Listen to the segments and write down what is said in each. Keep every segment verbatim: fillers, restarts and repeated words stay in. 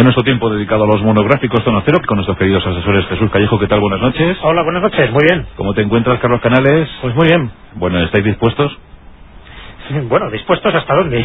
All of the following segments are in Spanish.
En nuestro tiempo dedicado a los monográficos Zona Cero, con nuestros queridos asesores Jesús Callejo, ¿qué tal? Buenas noches. Hola, buenas noches, muy bien. ¿Cómo te encuentras, Carlos Canales? Pues muy bien. Bueno, ¿estáis dispuestos? Bueno, ¿dispuestos hasta dónde?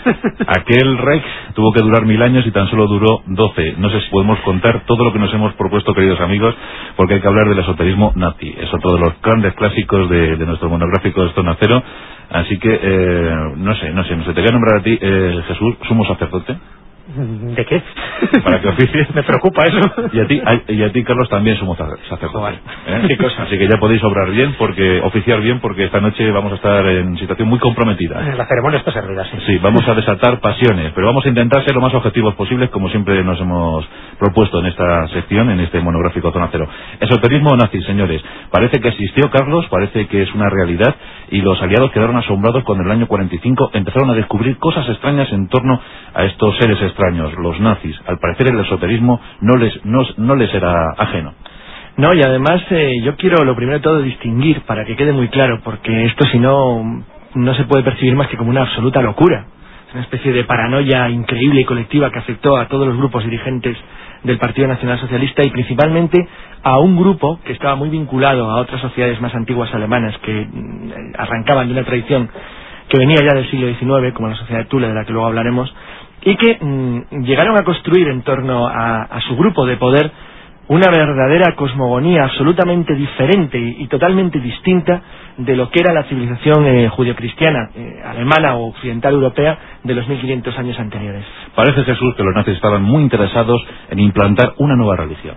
Aquel Reich tuvo que durar mil años y tan solo duró doce. No sé si podemos contar todo lo que nos hemos propuesto, queridos amigos, porque hay que hablar del esoterismo nazi. Es otro de los grandes clásicos de, de nuestro monográfico de Zona Cero. Así que, eh, no sé, no sé, no sé, te voy a nombrar a ti, eh, Jesús, sumo sacerdote. ¿De qué? Para que oficies. Me preocupa eso. Y a ti, a, y a ti Carlos, también sumo sacerdote. ¿Eh? Qué cosa. Así que ya podéis obrar bien, porque oficiar bien, porque esta noche vamos a estar en situación muy comprometida. La ceremonia está servida, sí. Sí, vamos a desatar pasiones, pero vamos a intentar ser lo más objetivos posibles, como siempre nos hemos propuesto en esta sección, en este monográfico Zona Cero. Esoterismo nazi, señores. Parece que existió, Carlos, parece que es una realidad, y los aliados quedaron asombrados cuando en el año cuarenta y cinco empezaron a descubrir cosas extrañas en torno a estos seres extraños, los nazis. Al parecer el esoterismo no les, no, no les era ajeno. No, y además eh, yo quiero lo primero de todo distinguir, para que quede muy claro, porque esto si no, no se puede percibir más que como una absoluta locura. Es una especie de paranoia increíble y colectiva que afectó a todos los grupos dirigentes del Partido Nacional Socialista y principalmente a un grupo que estaba muy vinculado a otras sociedades más antiguas alemanas que mm, arrancaban de una tradición que venía ya del siglo diecinueve, como la sociedad de Thule, de la que luego hablaremos, y que mmm, llegaron a construir en torno a, a su grupo de poder una verdadera cosmogonía absolutamente diferente y, y totalmente distinta de lo que era la civilización eh, judio-cristiana, eh, alemana o occidental europea de los mil quinientos años anteriores. Parece, Jesús, que los nazis estaban muy interesados en implantar una nueva religión.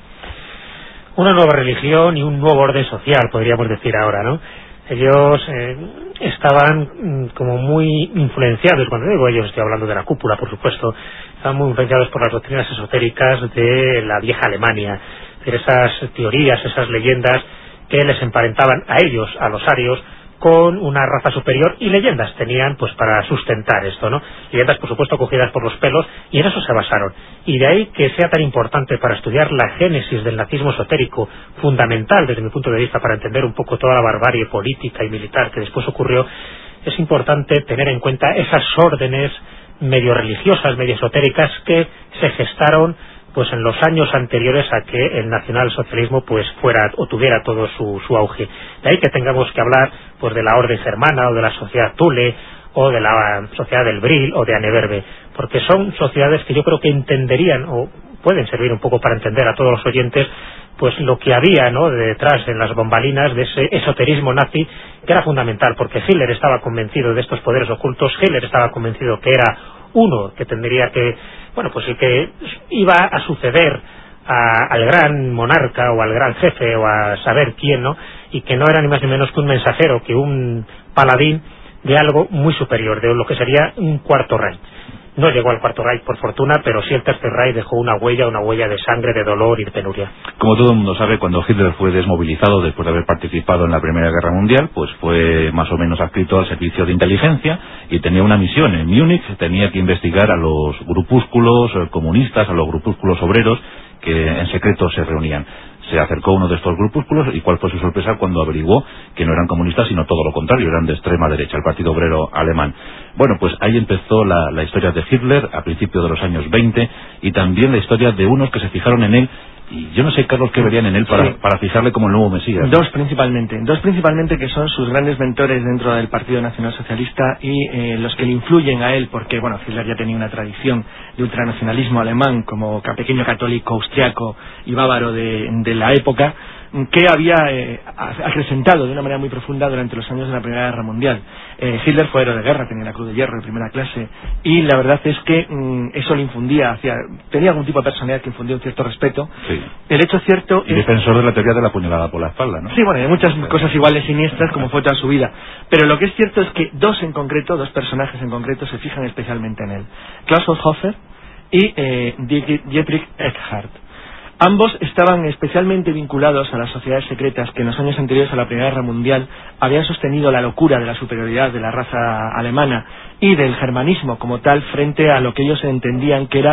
Una nueva religión y un nuevo orden social, podríamos decir ahora, ¿no? Ellos eh, estaban mm, como muy influenciados, cuando digo ellos estoy hablando de la cúpula, por supuesto, estaban muy influenciados por las doctrinas esotéricas de la vieja Alemania, de esas teorías, esas leyendas que les emparentaban a ellos, a los arios, con una raza superior, y leyendas tenían pues para sustentar esto, ¿no? Leyendas, por supuesto, cogidas por los pelos, y en eso se basaron. Y de ahí que sea tan importante para estudiar la génesis del nazismo esotérico, fundamental desde mi punto de vista para entender un poco toda la barbarie política y militar que después ocurrió, es importante tener en cuenta esas órdenes medio religiosas, medio esotéricas que se gestaron pues en los años anteriores a que el nacionalsocialismo pues fuera o tuviera todo su, su auge. De ahí que tengamos que hablar pues de la orden germana o de la sociedad Thule o de la sociedad del Brill o de Anneberbe, porque son sociedades que yo creo que entenderían o pueden servir un poco para entender a todos los oyentes pues lo que había, ¿no?, detrás en las bombalinas de ese esoterismo nazi, que era fundamental, porque Hitler estaba convencido de estos poderes ocultos. Hitler estaba convencido que era uno que tendría que, bueno, pues el que iba a suceder a, al gran monarca o al gran jefe o a saber quién, ¿no?, y que no era ni más ni menos que un mensajero, que un paladín de algo muy superior, de lo que sería un cuarto Reich. No llegó al cuarto Reich, por fortuna, pero sí el tercer Reich dejó una huella, una huella de sangre, de dolor y de penuria. Como todo el mundo sabe, cuando Hitler fue desmovilizado después de haber participado en la Primera Guerra Mundial, pues fue más o menos adscrito al servicio de inteligencia y tenía una misión en Múnich. Tenía que investigar a los grupúsculos comunistas, a los grupúsculos obreros que en secreto se reunían. Se acercó a uno de estos grupúsculos y cuál fue su sorpresa cuando averiguó que no eran comunistas, sino todo lo contrario, eran de extrema derecha, el Partido Obrero Alemán. Bueno, pues ahí empezó la, la historia de Hitler a principios de los años veinte, y también la historia de unos que se fijaron en él, y yo no sé, Carlos, qué verían en él para, sí. para fijarle como el nuevo Mesías. Dos principalmente, dos principalmente que son sus grandes mentores dentro del Partido Nacional Socialista y eh, los que le influyen a él, porque bueno, Hitler ya tenía una tradición de ultranacionalismo alemán como pequeño católico austriaco y bávaro de, de la época, que había eh, acrecentado de una manera muy profunda durante los años de la Primera Guerra Mundial. Eh, Hitler fue héroe de guerra, tenía la Cruz de Hierro de primera clase, y la verdad es que mm, eso le infundía, hacia, tenía algún tipo de personalidad que infundía un cierto respeto. Sí. El hecho cierto y es... defensor de la teoría de la puñalada por la espalda, ¿no? Sí, bueno, hay muchas cosas iguales siniestras como fue toda su vida, pero lo que es cierto es que dos en concreto, dos personajes en concreto se fijan especialmente en él: Klaus von Hofer y eh, Dietrich Eckart. Ambos estaban especialmente vinculados a las sociedades secretas que en los años anteriores a la Primera Guerra Mundial habían sostenido la locura de la superioridad de la raza alemana y del germanismo como tal frente a lo que ellos entendían que era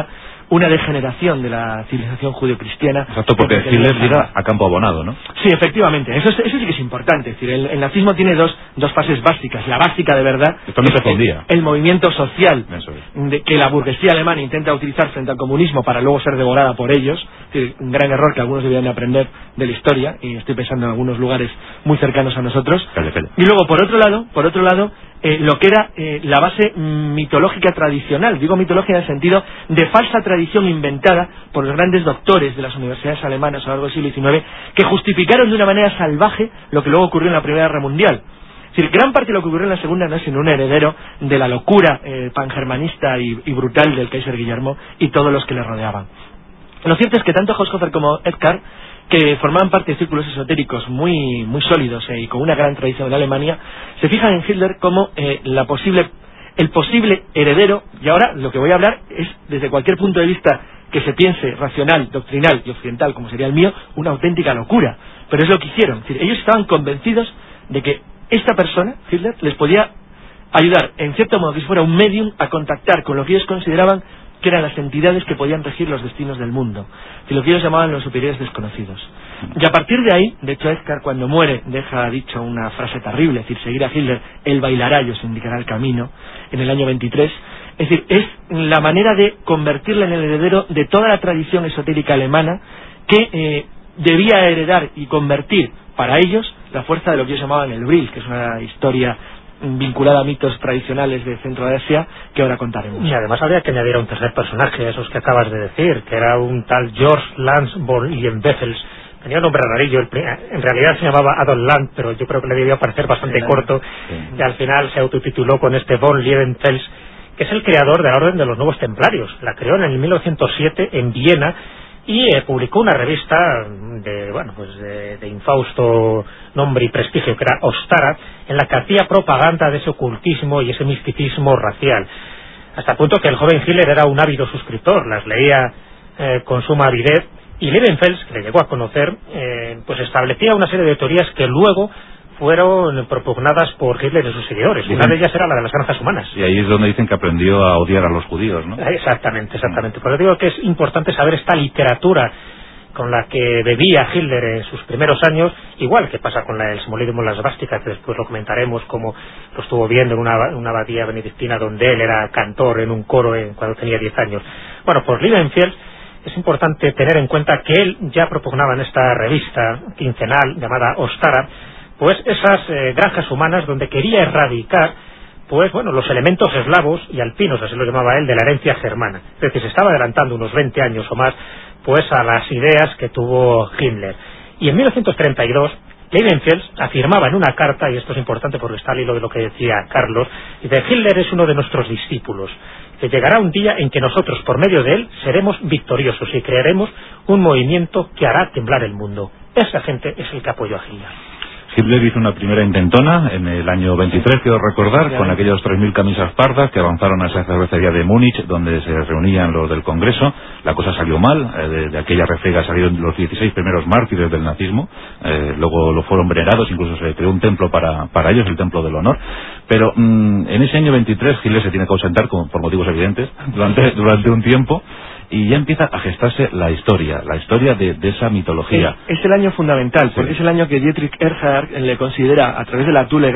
una degeneración de la civilización judeocristiana. Exacto, porque Hitler llega a campo abonado, ¿no? Sí, efectivamente, eso, es, eso sí que es importante. Es decir, el, el nazismo tiene dos, dos fases básicas. La básica de verdad Esto no se el, el movimiento social de, que la burguesía alemana intenta utilizar frente al comunismo para luego ser devorada por ellos. Es decir, un gran error que algunos deberían de aprender de la historia, y estoy pensando en algunos lugares muy cercanos a nosotros. Cale, cale. Y luego, por otro lado, por otro lado eh, lo que era eh, la base mitológica tradicional, digo mitológica en el sentido de falsa tradición inventada por los grandes doctores de las universidades alemanas a lo largo del siglo diecinueve, que justificaron de una manera salvaje lo que luego ocurrió en la Primera Guerra Mundial. Es decir, gran parte de lo que ocurrió en la Segunda no es sino un heredero de la locura eh, pangermanista y, y brutal del Kaiser Guillermo y todos los que le rodeaban. Lo cierto es que tanto Haushofer como Edgar, que formaban parte de círculos esotéricos muy, muy sólidos eh, y con una gran tradición en Alemania, se fijan en Hitler como eh, la posible, el posible heredero, y ahora lo que voy a hablar es desde cualquier punto de vista que se piense racional, doctrinal y occidental, como sería el mío, una auténtica locura. Pero es lo que hicieron. Es decir, ellos estaban convencidos de que esta persona, Hitler, les podía ayudar, en cierto modo, que si fuera un medium, a contactar con lo que ellos consideraban que eran las entidades que podían regir los destinos del mundo, y lo que ellos llamaban los superiores desconocidos. Y a partir de ahí, de hecho, Edgar, cuando muere, deja dicho una frase terrible, es decir, seguir a Hitler, él bailará y os indicará el camino, en el año veintitrés. Es decir, es la manera de convertirle en el heredero de toda la tradición esotérica alemana que eh, debía heredar y convertir para ellos la fuerza de lo que ellos llamaban el Brill, que es una historia vinculada a mitos tradicionales de Centro de Asia, que ahora contaremos. Y además habría que añadir a un tercer personaje, esos que acabas de decir, que era un tal George Lanz von Liebenfels. Tenía un nombre rarillo, en realidad se llamaba Adolf Land, pero yo creo que le debió parecer bastante sí, corto, sí. Y al final se autotituló con este von Liebenfels, que es el creador de la Orden de los Nuevos Templarios. La creó en el mil novecientos siete en Viena, y eh, publicó una revista de, bueno, pues de, de infausto nombre y prestigio, que era Ostara, en la que hacía propaganda de ese ocultismo y ese misticismo racial, hasta el punto que el joven Hitler era un ávido suscriptor, las leía eh, con suma avidez, y Liebenfels, que le llegó a conocer, eh, pues establecía una serie de teorías que luego fueron propugnadas por Hitler y sus seguidores. Dicen, una de ellas era la de las granjas humanas. Y ahí es donde dicen que aprendió a odiar a los judíos, ¿no? Exactamente, exactamente. Por eso digo que es importante saber esta literatura con la que bebía Hitler en sus primeros años, igual que pasa con la, el simbolismo en las svásticas, que después lo comentaremos, como lo estuvo viendo en una, una abadía benedictina donde él era cantor en un coro en, cuando tenía diez años. Bueno, por Liebenfels es importante tener en cuenta que él ya propugnaba en esta revista quincenal llamada Ostara, pues esas eh, granjas humanas donde quería erradicar, pues bueno, los elementos eslavos y alpinos, así lo llamaba él, de la herencia germana. Es decir, se estaba adelantando unos veinte años o más, pues a las ideas que tuvo Himmler. Y en mil novecientos treinta y dos, Liebenfels afirmaba en una carta, y esto es importante porque está al hilo de lo que decía Carlos, y de Hitler es uno de nuestros discípulos, que llegará un día en que nosotros, por medio de él, seremos victoriosos y crearemos un movimiento que hará temblar el mundo. Esa gente es el que apoyó a Hitler. Hitler hizo una primera intentona en el año veintitrés, quiero recordar, con aquellos tres mil camisas pardas que avanzaron a esa cervecería de Múnich, donde se reunían los del Congreso. La cosa salió mal, eh, de, de aquella refriega salieron los dieciséis primeros mártires del nazismo, eh, luego lo fueron venerados, incluso se creó un templo para, para ellos, el Templo del Honor. Pero mmm, en ese año veintitrés Hitler se tiene que ausentar, como, por motivos evidentes, durante, durante un tiempo, y ya empieza a gestarse la historia, la historia de, de esa mitología. Es, es el año fundamental, porque sí. Es el año que Dietrich Ehrhardt le considera, a través de la Thule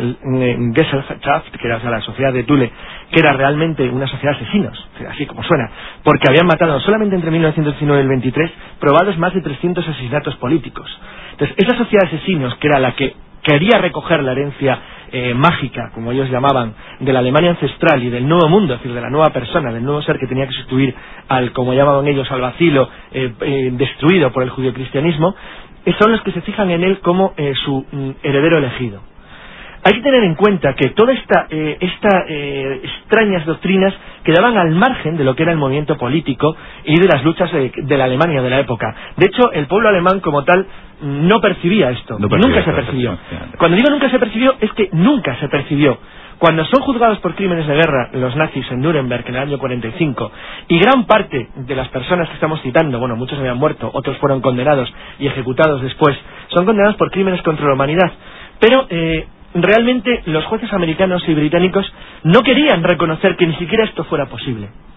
Gesellschaft, que era, o sea, la sociedad de Thule, que era realmente una sociedad de asesinos, así como suena, porque habían matado solamente entre mil novecientos diecinueve y el veintitrés, probados más de trescientos asesinatos políticos. Entonces, esa sociedad de asesinos, que era la que quería recoger la herencia eh, mágica, como ellos llamaban, de la Alemania ancestral y del nuevo mundo, es decir, de la nueva persona, del nuevo ser que tenía que sustituir al, como llamaban ellos, al vacilo eh, eh, destruido por el judeocristianismo, eh, son los que se fijan en él como eh, su mm, heredero elegido. Hay que tener en cuenta que todas esta, eh, esta, eh, extrañas doctrinas quedaban al margen de lo que era el movimiento político y de las luchas de, de la Alemania de la época. De hecho, el pueblo alemán como tal no percibía esto, no percibía, nunca se percibió. Cuando digo nunca se percibió, es que nunca se percibió. Cuando son juzgados por crímenes de guerra los nazis en Nuremberg en el año cuarenta y cinco, y gran parte de las personas que estamos citando, bueno, muchos habían muerto, otros fueron condenados y ejecutados después, son condenados por crímenes contra la humanidad. Pero eh, realmente los jueces americanos y británicos no querían reconocer que ni siquiera esto fuera posible.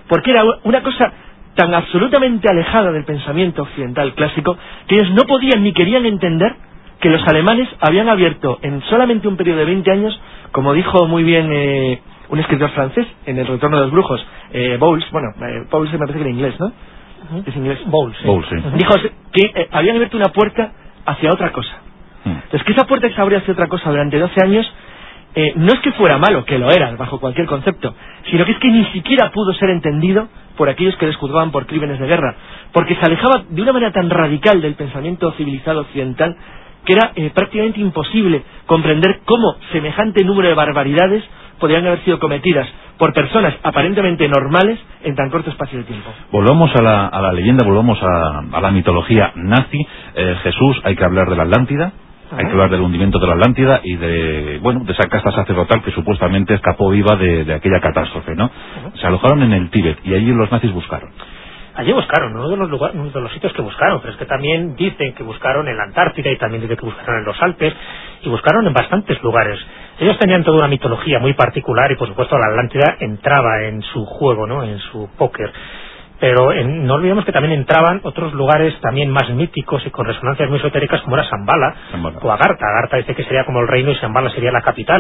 porque era una cosa tan absolutamente alejada del pensamiento occidental clásico que ellos no podían ni querían entender que los alemanes habían abierto en solamente un periodo de veinte años, como dijo muy bien eh, un escritor francés en El retorno de los brujos, eh, Bowles, bueno, eh, Bowles me parece que era inglés, ¿no? Uh-huh. Es inglés. Bowles, sí. Bowles, sí. Uh-huh. Dijo que eh, habían abierto una puerta hacia otra cosa. Uh-huh. Entonces, que esa puerta que se abrió hacia otra cosa durante doce años, eh, no es que fuera malo, que lo era, bajo cualquier concepto, sino que es que ni siquiera pudo ser entendido por aquellos que les juzgaban por crímenes de guerra, porque se alejaba de una manera tan radical del pensamiento civilizado occidental que era eh, prácticamente imposible comprender cómo semejante número de barbaridades podrían haber sido cometidas por personas aparentemente normales en tan corto espacio de tiempo. Volvamos a la, a la leyenda, volvamos a, a la mitología nazi. eh, Jesús, hay que hablar de la Atlántida, hay que hablar del hundimiento de la Atlántida y de, bueno, de esa casta sacerdotal que supuestamente escapó viva de, de aquella catástrofe, ¿no? Se alojaron en el Tíbet y allí los nazis buscaron. Allí buscaron, uno de los lugares, uno de los sitios que buscaron, pero es que también dicen que buscaron en la Antártida y también dicen que buscaron en los Alpes y buscaron en bastantes lugares. Ellos tenían toda una mitología muy particular y por supuesto la Atlántida entraba en su juego, ¿no? En su póker. Pero en, no olvidemos que también entraban otros lugares también más míticos y con resonancias muy esotéricas como era Shambhala o Agartha. Agartha dice que sería como el reino y Shambhala sería la capital.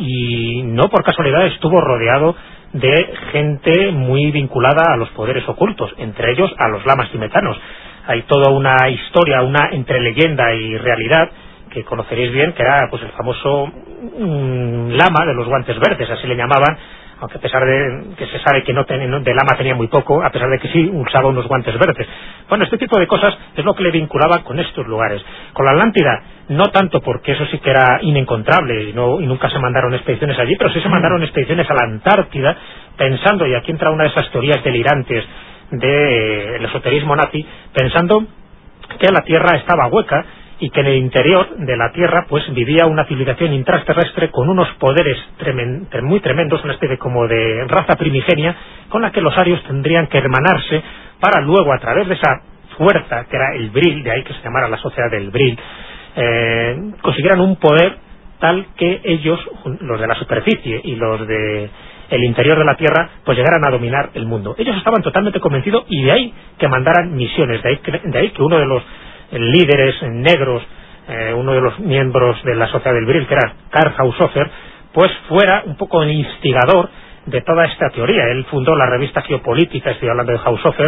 Y no por casualidad estuvo rodeado de gente muy vinculada a los poderes ocultos, entre ellos a los lamas tibetanos. Hay toda una historia, una entre leyenda y realidad que conoceréis bien, que era pues el famoso mmm, lama de los guantes verdes, así le llamaban, aunque a pesar de que se sabe que no ten, de lama tenía muy poco, a pesar de que sí usaba unos guantes verdes. Bueno, este tipo de cosas es lo que le vinculaba con estos lugares. Con la Atlántida, no tanto porque eso sí que era inencontrable y, no, y nunca se mandaron expediciones allí, pero sí se mandaron expediciones a la Antártida pensando, y aquí entra una de esas teorías delirantes del esoterismo nazi, pensando que la Tierra estaba hueca y que en el interior de la Tierra pues vivía una civilización intraterrestre con unos poderes tremen, muy tremendos, una especie como de raza primigenia con la que los arios tendrían que hermanarse para luego a través de esa fuerza que era el Vril, de ahí que se llamara la sociedad del Vril, eh, consiguieran un poder tal que ellos, los de la superficie y los de el interior de la Tierra, pues llegaran a dominar el mundo. Ellos estaban totalmente convencidos y de ahí que mandaran misiones, de ahí que, de ahí que uno de los líderes negros, eh, uno de los miembros de la sociedad del Vril, que era Karl Haushofer, pues fuera un poco el instigador de toda esta teoría. Él fundó la revista Geopolítica, estoy hablando de Haushofer,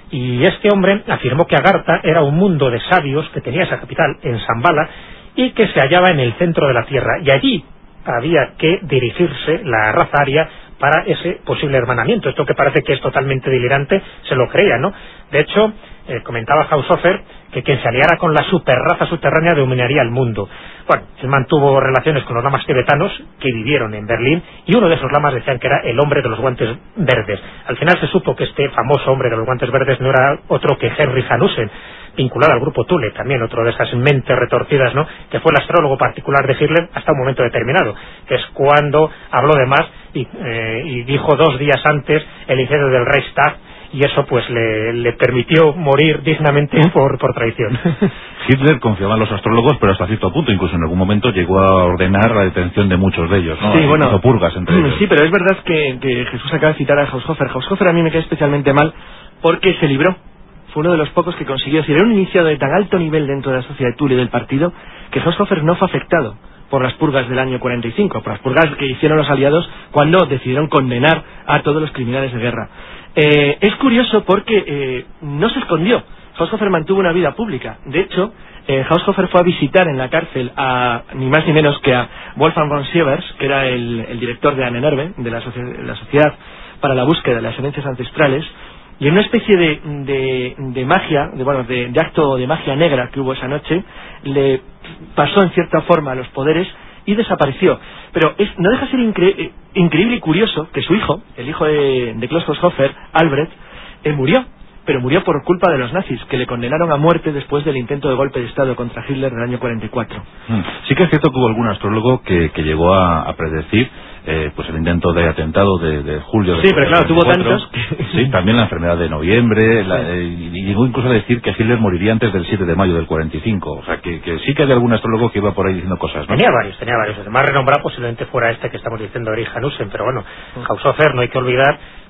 y este hombre afirmó que Agartha era un mundo de sabios que tenía esa capital en Shambhala y que se hallaba en el centro de la Tierra, y allí había que dirigirse la raza aria para ese posible hermanamiento. Esto que parece que es totalmente delirante, se lo creía, ¿no? De hecho, eh, comentaba Haushofer que quien se aliara con la superraza subterránea dominaría el mundo. Bueno, él mantuvo relaciones con los lamas tibetanos que vivieron en Berlín, y uno de esos lamas decían que era el hombre de los guantes verdes. Al final se supo que este famoso hombre de los guantes verdes no era otro que Henry Hanussen, vinculado al grupo Thule, también otro de esas mentes retorcidas, ¿no?, que fue el astrólogo particular de Hitler hasta un momento determinado, que es cuando habló de más y, eh, y dijo dos días antes el incendio del Reichstag, y eso pues le, le permitió morir dignamente por, por traición. Hitler confiaba en los astrólogos, pero hasta cierto punto, incluso en algún momento llegó a ordenar la detención de muchos de ellos, ¿no? Sí, bueno, hizo purgas entre ellos. Sí, pero es verdad que, que Jesús acaba de citar a Haushofer. Haushofer a mí me cae especialmente mal porque se libró. Fue uno de los pocos que consiguió. Si era un iniciado de tan alto nivel dentro de la sociedad de Thule y del partido, que Haushofer no fue afectado por las purgas del año cuarenta y cinco, por las purgas que hicieron los aliados cuando decidieron condenar a todos los criminales de guerra. Eh, es curioso porque eh, no se escondió. Haushofer mantuvo una vida pública. De hecho, eh, Haushofer fue a visitar en la cárcel a ni más ni menos que a Wolfgang von Sievers, que era el, el director de Ahnenerbe, de la, socie- la Sociedad para la Búsqueda de las Herencias Ancestrales, y en una especie de, de, de magia, de, bueno, de, de acto de magia negra que hubo esa noche, le pasó en cierta forma los poderes y desapareció. Pero es, no deja de ser incre- increíble y curioso que su hijo, el hijo de, de Klaus Haushofer, Albrecht, eh, murió, pero murió por culpa de los nazis, que le condenaron a muerte después del intento de golpe de Estado contra Hitler del año cuarenta y cuatro. Mm. Sí que es cierto que hubo algún astrólogo que, que llegó a, a predecir eh, pues el intento de atentado de, de julio de Sí, pero claro, tuvo tantos que... Sí, también la enfermedad de noviembre, la, eh, y llegó incluso a decir que Hitler moriría antes del siete de mayo del cuarenta y cinco. O sea, que, que sí que hay algún astrólogo que iba por ahí diciendo cosas, ¿no? Tenía varios, tenía varios. El más renombrado posiblemente fuera este que estamos diciendo, Erich Hanussen, pero bueno, Haushofer no hay que olvidar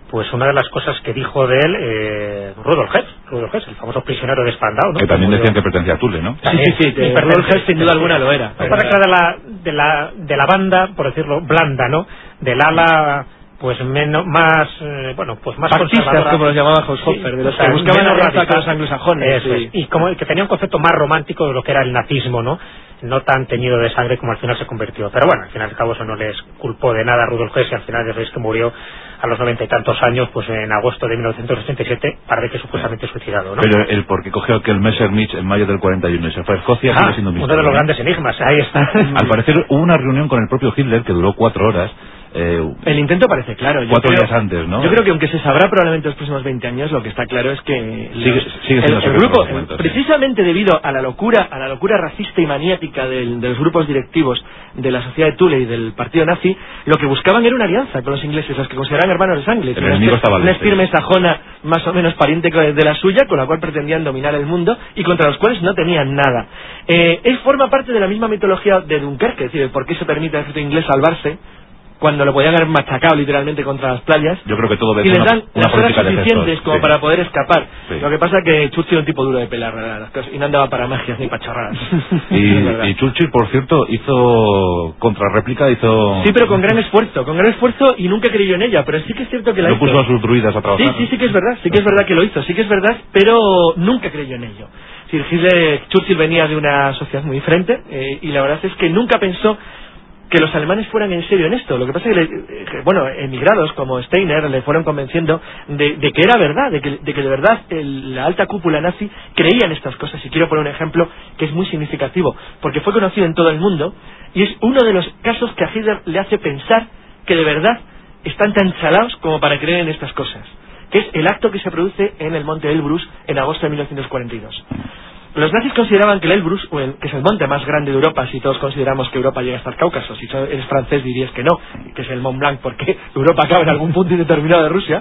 pues una de las cosas que dijo de él eh, Rudolf Hess, Rudolf Hess, el famoso prisionero de Spandau, ¿no? Que también decían que pertenecía a Thule, ¿no? Sí, sí, sí, de Rudolf Hess sin duda alguna lo era. Lo que pasa es que de la, de, la, de la banda, por decirlo, blanda, ¿no? Del ala pues menos más eh, bueno pues más fascistas, como los llamaba Haushofer, sí, de los que buscaban la alianza con los anglosajones, sí. Y como que tenía un concepto más romántico de lo que era el nazismo, no no tan teñido de sangre como al final se convirtió. Pero bueno, al final y al cabo eso no les culpó de nada a Rudolf Hess, y al final ya sabéis que murió a los noventa y tantos años, pues en agosto de mil novecientos ochenta y siete, parece que supuestamente suicidado, ¿no? Pero el por qué cogió aquel Messerschmitt en mayo del cuarenta y uno y se fue a Escocia ah, sigue siendo un misterio, uno de los ¿no? grandes enigmas, ahí está. Al parecer hubo una reunión con el propio Hitler que duró cuatro horas. Eh, el intento parece claro. Yo cuatro creo, días antes, ¿no? Yo creo que aunque se sabrá probablemente los próximos veinte años, lo que está claro es que sigue, los, sigue el, el grupo, momentos, precisamente sí. debido a la locura, a la locura racista y maniática del, de los grupos directivos de la sociedad de Thule y del partido nazi, lo que buscaban era una alianza con los ingleses, los que consideraban hermanos de sangre. El enemigo estaba una firme sajona más o menos pariente de la suya, con la cual pretendían dominar el mundo y contra los cuales no tenían nada. Eh, él forma parte de la misma mitología de Dunkerque, es decir, por qué se permite al ejército inglés salvarse cuando lo podían haber machacado literalmente contra las playas. Yo creo que todo y les dan una, las una horas suficientes gestos, como sí. para poder escapar. Sí. Lo que pasa es que Churchill era un tipo duro de pelar las cosas y no andaba para magias ni para chorradas. y, y Churchill, por cierto, hizo contrarréplica, hizo... Sí, pero con gran esfuerzo, con gran esfuerzo y nunca creyó en ella, pero sí que es cierto que la no hizo. puso a sus druidas a trabajar. Sí, sí, sí que es verdad, sí que es verdad que lo hizo, sí que es verdad, pero nunca creyó en ello. Sí, Hitler, Churchill venía de una sociedad muy diferente eh, y la verdad es que nunca pensó que los alemanes fueran en serio en esto. Lo que pasa es que, le, bueno, emigrados como Steiner le fueron convenciendo de, de que era verdad, de que de, que de verdad el, la alta cúpula nazi creía en estas cosas. Y quiero poner un ejemplo que es muy significativo, porque fue conocido en todo el mundo y es uno de los casos que a Hitler le hace pensar que de verdad están tan chalaos como para creer en estas cosas, que es el acto que se produce en el monte Elbrus en agosto de mil novecientos cuarenta y dos. Los nazis consideraban que el Elbrus, que es el monte más grande de Europa, si todos consideramos que Europa llega hasta el Cáucaso, si eres francés dirías que no, que es el Mont Blanc porque Europa acaba en algún punto indeterminado de Rusia.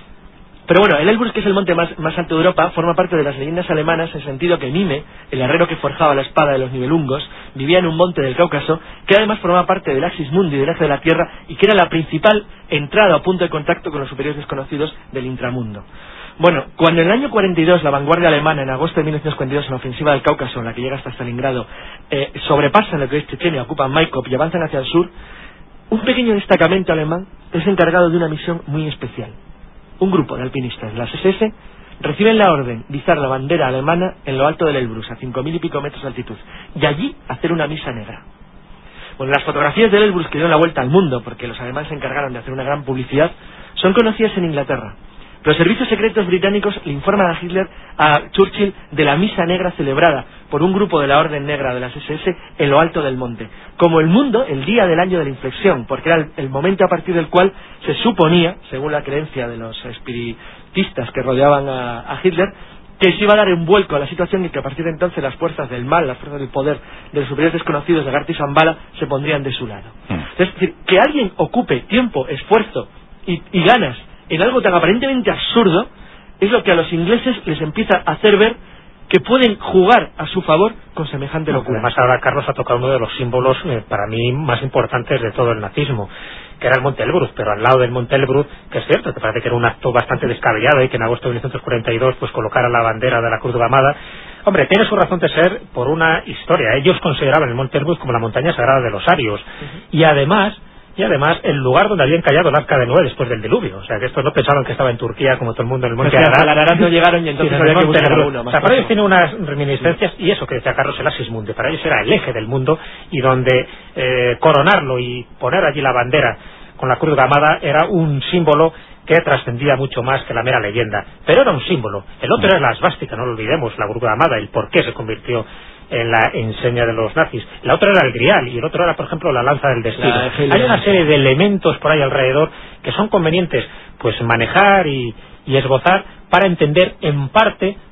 Pero bueno, el Elbrus, que es el monte más, más alto de Europa, forma parte de las leyendas alemanas en el sentido que Mime, el herrero que forjaba la espada de los Nibelungos, vivía en un monte del Cáucaso, que además formaba parte del Axis Mundi, del eje de la Tierra, y que era la principal entrada o punto de contacto con los superiores desconocidos del intramundo. Bueno, cuando en el año cuarenta y dos la vanguardia alemana, en agosto de mil novecientos cuarenta y dos, en la ofensiva del Cáucaso, en la que llega hasta Stalingrado, eh, sobrepasan lo que es Chechenia, ocupan Maikop y avanzan hacia el sur, un pequeño destacamento alemán es encargado de una misión muy especial. Un grupo de alpinistas de las S S reciben la orden de izar la bandera alemana en lo alto del Elbrus, a cinco mil y pico metros de altitud, y allí hacer una misa negra. Bueno, las fotografías del Elbrus, que dieron la vuelta al mundo, porque los alemanes se encargaron de hacer una gran publicidad, son conocidas en Inglaterra. Los servicios secretos británicos le informan a Hitler, a Churchill, de la misa negra celebrada por un grupo de la Orden Negra de las S S en lo alto del monte, como el mundo el día del año de la inflexión, porque era el, el momento a partir del cual se suponía, según la creencia de los espiritistas que rodeaban a, a Hitler, que se iba a dar un vuelco a la situación y que a partir de entonces las fuerzas del mal, las fuerzas del poder de los superiores desconocidos de Garty y Zambala se pondrían de su lado. Mm. Es decir, que alguien ocupe tiempo, esfuerzo y, y ganas en algo tan aparentemente absurdo es lo que a los ingleses les empieza a hacer ver que pueden jugar a su favor con semejante no, locura. Además ahora Carlos ha tocado uno de los símbolos eh, para mí más importantes de todo el nazismo, que era el Monte Elbrus, pero al lado del Monte Elbrus, que es cierto, que parece que era un acto bastante descabellado y que en agosto de mil novecientos cuarenta y dos pues colocara la bandera de la Cruz Gamada. Hombre, tiene su razón de ser por una historia. Ellos consideraban el Monte Elbrus como la montaña sagrada de los arios, uh-huh. y además Y además, el lugar donde había encallado el Arca de Noé después del diluvio. O sea, que estos no pensaban que estaba en Turquía, como todo el mundo en el Monte Ararat. Al Ararat no llegaron y entonces había que buscar alguno. O sea, para ellos tiene unas reminiscencias, y eso que decía Carlos, el Axis Mundi. Para ellos era el eje del mundo, y donde eh, coronarlo y poner allí la bandera con la Cruz Gamada era un símbolo que trascendía mucho más que la mera leyenda. Pero era un símbolo. El otro era la esvástica, no lo olvidemos, la Cruz Gamada, el por qué se convirtió en la enseña de los nazis. La otra era el grial y el otro era, por ejemplo, la lanza del destino. Hay una serie de elementos por ahí alrededor que son convenientes pues manejar y, y esbozar para entender en parte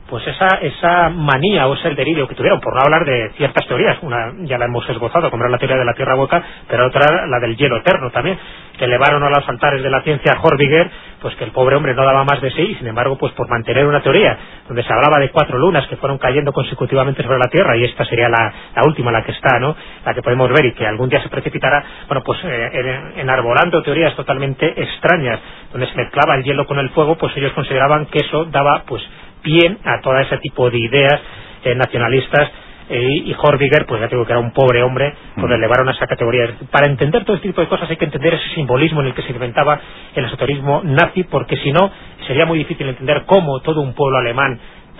pues esa esa manía o ese delirio que tuvieron, por no hablar de ciertas teorías, una ya la hemos esbozado, como era la teoría de la Tierra hueca, pero otra la del hielo eterno también, que elevaron a los altares de la ciencia a Horbiger, pues que el pobre hombre no daba más de sí, y sin embargo, pues por mantener una teoría donde se hablaba de cuatro lunas que fueron cayendo consecutivamente sobre la Tierra, y esta sería la, la última, la que está, ¿no?, la que podemos ver y que algún día se precipitará, bueno, pues eh, en, enarbolando teorías totalmente extrañas, donde se mezclaba el hielo con el fuego, pues ellos consideraban que eso daba, pues, pie a todo ese tipo de ideas eh, nacionalistas, eh, y Horbiger, pues ya digo que era un pobre hombre, pues le elevaron a esa categoría. Para entender todo este tipo de cosas hay que entender ese simbolismo en el que se inventaba el esoterismo nazi, porque si no sería muy difícil entender cómo todo un pueblo alemán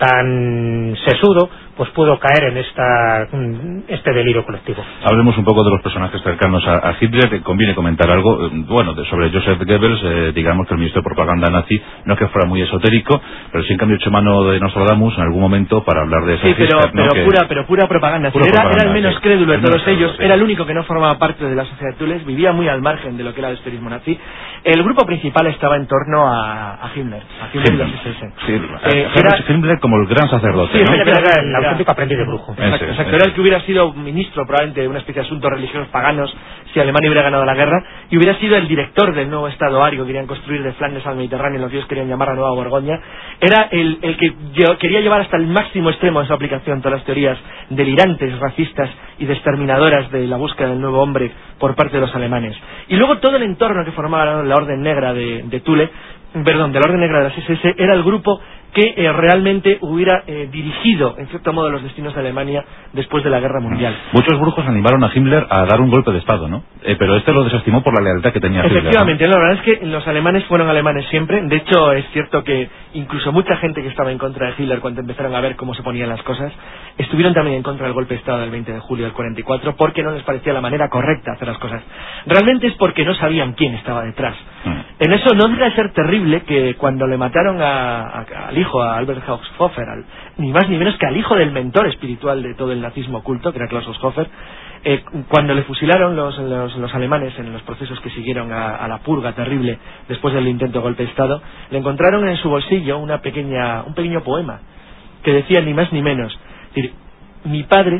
tan sesudo pues pudo caer en esta este delirio colectivo. Hablemos un poco de los personajes cercanos a, a Hitler. Conviene comentar algo, bueno, de, sobre Joseph Goebbels. Eh, digamos que el ministro de propaganda nazi no es que fuera muy esotérico, pero sí en cambio echó mano de Nostradamus en algún momento para hablar de esa sí, pero, Hitler, ¿no? pero, que... pura, pero pura propaganda. Pura era, propaganda, era el menos sí. crédulo de el todos menos ellos, crédulo, sí. Era el único que no formaba parte de la sociedad Tules, vivía muy al margen de lo que era el esoterismo nazi. El grupo principal estaba en torno a, a Himmler, a Himmler y Himmler. las S S. Sí, Eh, era... era... Himmler como el gran sacerdote, Sí, ¿no? Era, era el auténtico aprendiz de brujo. Exacto, Ese, exacto. ese. Era el que hubiera sido ministro probablemente de una especie de asuntos religiosos paganos si Alemania hubiera ganado la guerra, y hubiera sido el director del nuevo Estado ario que querían construir de Flandes al Mediterráneo, lo que ellos querían llamar la Nueva Borgoña. Era el, el que yo, quería llevar hasta el máximo extremo de su aplicación todas las teorías delirantes, racistas y exterminadoras de la búsqueda del nuevo hombre por parte de los alemanes. Y luego todo el entorno que formaba la Orden Negra de, de Thule, perdón, de la Orden Negra de las S S, era el grupo que eh, realmente hubiera eh, dirigido, en cierto modo, los destinos de Alemania después de la Guerra Mundial. Muchos brujos animaron a Himmler a dar un golpe de Estado, ¿no? Eh, pero este lo desestimó por la lealtad que tenía a Hitler, Efectivamente, ¿no? la verdad es que los alemanes fueron alemanes siempre. De hecho, es cierto que incluso mucha gente que estaba en contra de Hitler, cuando empezaron a ver cómo se ponían las cosas, estuvieron también en contra del golpe de Estado del veinte de julio del cuarenta y cuatro, porque no les parecía la manera correcta de hacer las cosas. Realmente es porque no sabían quién estaba detrás. Mm. En eso no deja de ser terrible que cuando le mataron a, a, al hijo, a Albert Haushofer, al, ni más ni menos que al hijo del mentor espiritual de todo el nazismo oculto, que era Klaus Haushofer, eh, cuando le fusilaron los, los, los alemanes en los procesos que siguieron a, a la purga terrible después del intento de golpe de Estado, le encontraron en su bolsillo una pequeña, un pequeño poema que decía ni más ni menos, es decir, mi padre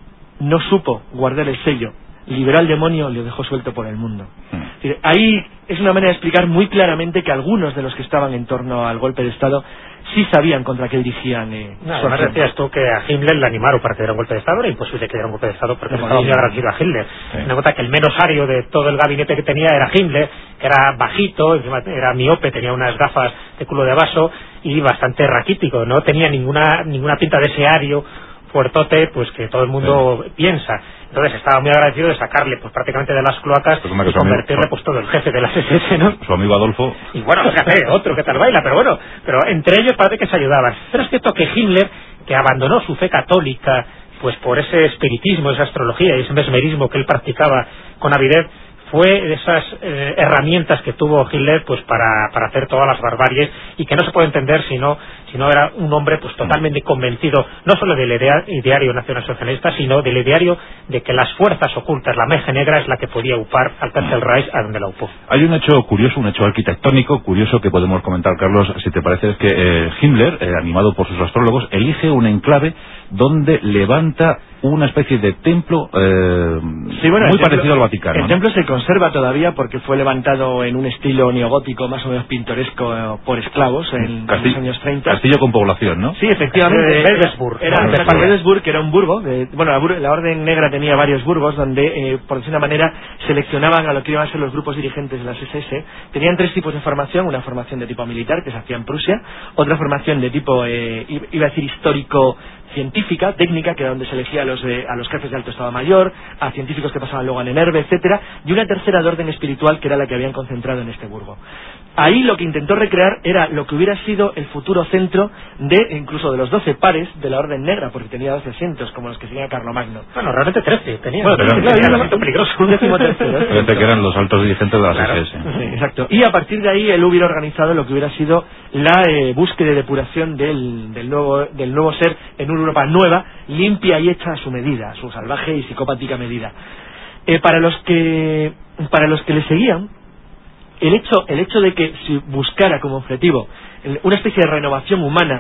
no supo guardar el sello, liberó al demonio y lo dejó suelto por el mundo. Es decir, ahí es una manera de explicar muy claramente que algunos de los que estaban en torno al golpe de Estado sí sabían contra qué dirigían. Eh, no, además decías tú que a Himmler le animaron para que diera un golpe de Estado. Era imposible que diera un golpe de Estado porque no estaba muy agradecido a Hitler. Sí. Me nota que el menos ario de todo el gabinete que tenía era Himmler, que era bajito, encima era miope, tenía unas gafas de culo de vaso y bastante raquítico. No tenía ninguna ninguna pinta de ese ario fuertote, pues que todo el mundo sí. piensa. Entonces estaba muy agradecido de sacarle pues prácticamente de las cloacas pues y convertirle pues todo el jefe de las S S, ¿no? Su amigo Adolfo. Y bueno, fíjate, otro que tal baila, pero bueno, pero entre ellos parece que se ayudaban. Pero es cierto que Himmler, que abandonó su fe católica pues por ese espiritismo, esa astrología y ese mesmerismo que él practicaba con avidez, fue de esas eh, herramientas que tuvo Hitler pues para, para hacer todas las barbaries, y que no se puede entender si no, si no era un hombre pues totalmente convencido no solo del idea, ideario nacionalsocialista, sino del ideario de que las fuerzas ocultas, la Magia Negra, es la que podía upar al Tercer Reich a donde la upó. Hay un hecho curioso, un hecho arquitectónico curioso que podemos comentar, Carlos, si te parece, es que eh, Himmler, eh, animado por sus astrólogos, elige un enclave donde levanta una especie de templo eh, sí, bueno, muy templo, parecido al Vaticano. El ¿no? templo se conserva todavía porque fue levantado en un estilo neogótico más o menos pintoresco eh, por esclavos en, Castillo, en los años treinta. Castillo con población, ¿no? Sí, efectivamente. Wedelsburg. Era Wedelsburg, que era un burgo. De, bueno, la, la Orden Negra tenía varios burgos donde, eh, por decir una manera, seleccionaban a lo que iban a ser los grupos dirigentes de las S S. Tenían tres tipos de formación: una formación de tipo militar, que se hacía en Prusia; otra formación de tipo, eh, iba a decir histórico, científica, técnica, que era donde se elegía a los, eh, a los jefes de alto Estado Mayor, a científicos que pasaban luego a Nerve, etcétera, y una tercera de orden espiritual, que era la que habían concentrado en este burgo. Ahí lo que intentó recrear era lo que hubiera sido el futuro centro de, incluso de los doce pares de la Orden Negra, porque tenía doce asientos, como los que seguía Carlomagno. Bueno, realmente trece tenía. Bueno, pero tenía un asiento peligroso. Un décimo tercero. Parece que eran los altos dirigentes de las claro. S S. Sí, exacto. Y a partir de ahí él hubiera organizado lo que hubiera sido la eh, búsqueda y depuración del, del, nuevo, del nuevo ser en una Europa nueva, limpia y hecha a su medida, a su salvaje y psicopática medida. Eh, para los que para los que le seguían, el hecho el hecho de que se buscara como objetivo una especie de renovación humana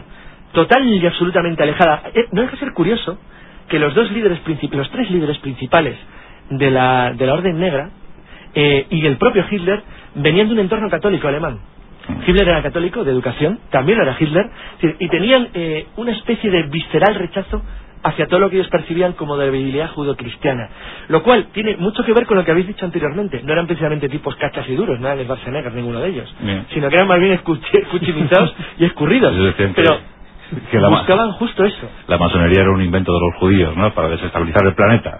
total y absolutamente alejada. Eh, no deja de ser curioso que los dos líderes principales, los tres líderes principales de la, de la Orden Negra eh, y el propio Hitler venían de un entorno católico alemán. Hitler era católico, de educación, también era Hitler, y tenían eh, una especie de visceral rechazo hacia todo lo que ellos percibían como debilidad judo-cristiana, lo cual tiene mucho que ver con lo que habéis dicho anteriormente. No eran precisamente tipos cachas y duros, no eran Schwarzenegger ninguno de ellos, Bien. sino que eran más bien escuchimizados y escurridos, pero que la buscaban justo eso. La masonería era un invento de los judíos, ¿no?, para desestabilizar el planeta.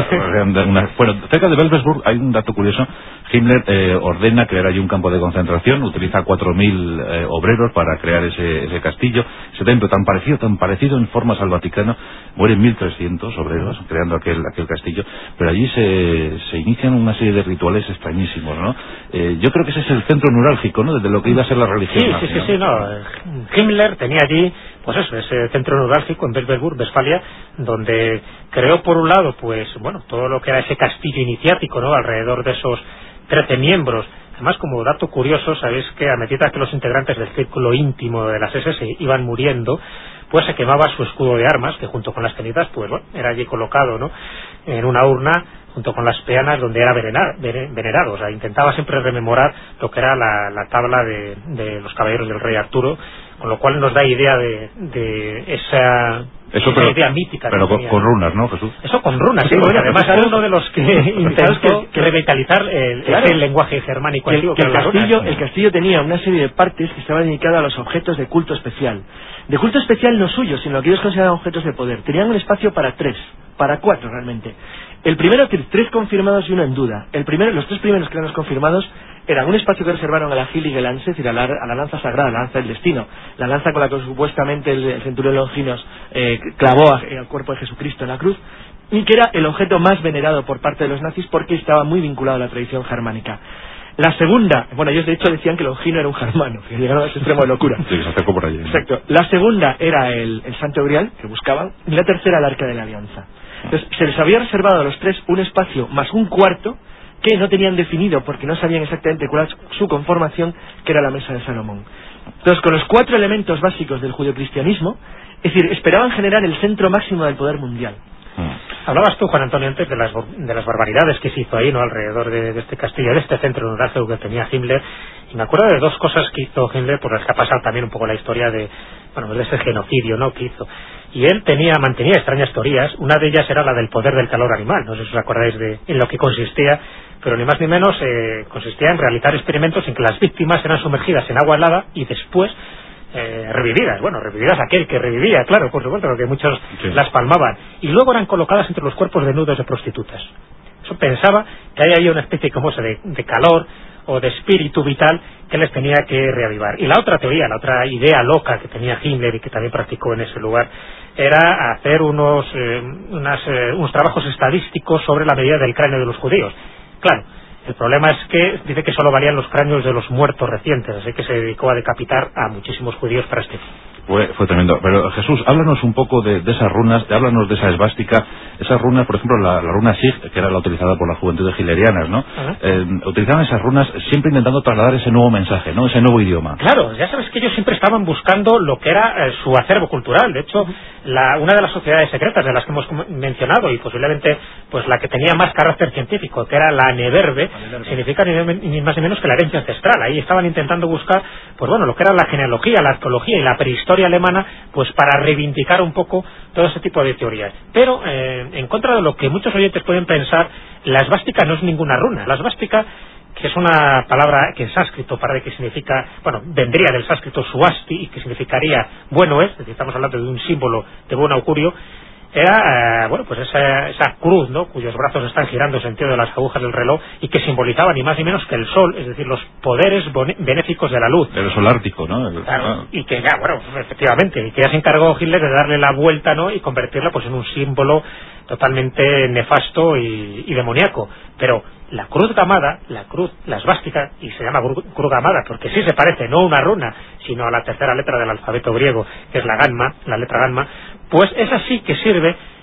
Una, bueno, cerca de Wewelsburg hay un dato curioso. Himmler eh, ordena crear allí un campo de concentración, utiliza cuatro mil eh, obreros para crear ese, ese castillo, ese templo tan parecido, tan parecido en formas al Vaticano. Mueren mil trescientos obreros creando aquel aquel castillo, pero allí se, se inician una serie de rituales extrañísimos, ¿no? Eh, yo creo que ese es el centro neurálgico, ¿no?, desde lo que iba a ser la religión. Sí, sí, sí, sí, no. Himmler tenía allí, pues eso, ese centro neurálgico en Wewelsburg, Westfalia, donde creó por un lado, pues bueno, todo lo que era ese castillo iniciático, ¿no?, alrededor de esos trece miembros. Además, como dato curioso, sabéis que a medida que los integrantes del círculo íntimo de las S S iban muriendo, pues se quemaba su escudo de armas, que junto con las cenizas, pues bueno, era allí colocado, ¿no?, en una urna junto con las peanas donde era venerado. O sea, intentaba siempre rememorar lo que era la, la tabla de, de los caballeros del rey Arturo, con lo cual nos da idea de, de esa, Eso, esa pero, idea mítica. Pero con, con runas, ¿no, Jesús? Eso con runas, sí, bueno, además era uno de los que intentó que, que revitalizar el, claro, el lenguaje germánico que, antiguo. Que el, castillo, el castillo tenía una serie de partes que estaban dedicadas a los objetos de culto especial. De culto especial no suyo, sino que ellos consideraban objetos de poder. Tenían un espacio para tres, para cuatro realmente. El primero, tres confirmados y uno en duda. El primero, los tres primeros que eran los confirmados eran un espacio que reservaron a la Heilige Lanze, es decir, a la, a la lanza sagrada, la lanza del destino, la lanza con la que supuestamente el, el centurión Longinos eh, clavó al cuerpo de Jesucristo en la cruz, y que era el objeto más venerado por parte de los nazis porque estaba muy vinculado a la tradición germánica. La segunda, bueno, ellos de hecho decían que Longino era un germano, que llegaron a ese extremo de locura. Sí, se acercó por allí, ¿no? Exacto. La segunda era el, el Santo Grial, que buscaban, y la tercera el Arca de la Alianza. Entonces, se les había reservado a los tres un espacio más un cuarto que no tenían definido porque no sabían exactamente cuál era su conformación, que era la Mesa de Salomón. Entonces, con los cuatro elementos básicos del judeocristianismo, es decir, esperaban generar el centro máximo del poder mundial. Hablabas tú, Juan Antonio, antes de las, de las barbaridades que se hizo ahí, ¿no?, alrededor de, de este castillo, de este centro neurálgico que tenía Himmler, y me acuerdo de dos cosas que hizo Himmler, por las que ha pasado también un poco la historia de, bueno, de ese genocidio, ¿no?, que hizo. Y él tenía, mantenía extrañas teorías. Una de ellas era la del poder del calor animal. No sé si os acordáis de en lo que consistía, pero ni más ni menos eh, consistía en realizar experimentos en que las víctimas eran sumergidas en agua helada y después eh, revividas. Bueno, revividas aquel que revivía, claro, por supuesto, porque muchos sí. las palmaban. Y luego eran colocadas entre los cuerpos desnudos de prostitutas. Eso pensaba que ahí había una especie como esa de, de calor o de espíritu vital que les tenía que reavivar. Y la otra teoría, la otra idea loca que tenía Himmler y que también practicó en ese lugar, era hacer unos, eh, unas, eh, unos trabajos estadísticos sobre la medida del cráneo de los judíos. Claro, el problema es que dice que solo valían los cráneos de los muertos recientes, así que se dedicó a decapitar a muchísimos judíos para este fin. Fue, fue tremendo. Pero Jesús, háblanos un poco de, de esas runas, háblanos de esa esvástica, esas runas, por ejemplo, la, la runa Sig, que era la utilizada por las juventudes hitlerianas, ¿no? Uh-huh. Eh, utilizaban esas runas siempre intentando trasladar ese nuevo mensaje, ¿no?, ese nuevo idioma. Claro, ya sabes que ellos siempre estaban buscando lo que era eh, su acervo cultural. De hecho, la, una de las sociedades secretas de las que hemos mencionado, y posiblemente pues la que tenía más carácter científico, que era la Neverbe, significa ni, ni más ni menos que la herencia ancestral. Ahí estaban intentando buscar, pues bueno, lo que era la genealogía, la arqueología y la prehistoria alemana, pues para reivindicar un poco todo ese tipo de teorías. Pero eh, en contra de lo que muchos oyentes pueden pensar, la esvástica no es ninguna runa. La esvástica, que es una palabra que en sánscrito parece que significa, bueno, vendría del sánscrito suasti y que significaría bueno es, es decir, estamos hablando de un símbolo de buen augurio, era, eh, bueno, pues esa, esa cruz, ¿no?, cuyos brazos están girando en sentido de las agujas del reloj y que simbolizaba ni más ni menos que el sol, es decir, los poderes benéficos de la luz. El sol ártico, ¿no? El, claro, ah. Y que ya, bueno, efectivamente, y que ya se encargó Hitler de darle la vuelta, ¿no?, y convertirla pues en un símbolo totalmente nefasto y, y demoníaco. Pero la cruz gamada, la cruz, la esvástica, y se llama cruz, cruz gamada porque sí se parece, no a una runa, sino a la tercera letra del alfabeto griego, que es la gamma, la letra gamma, pues esa sí que sirve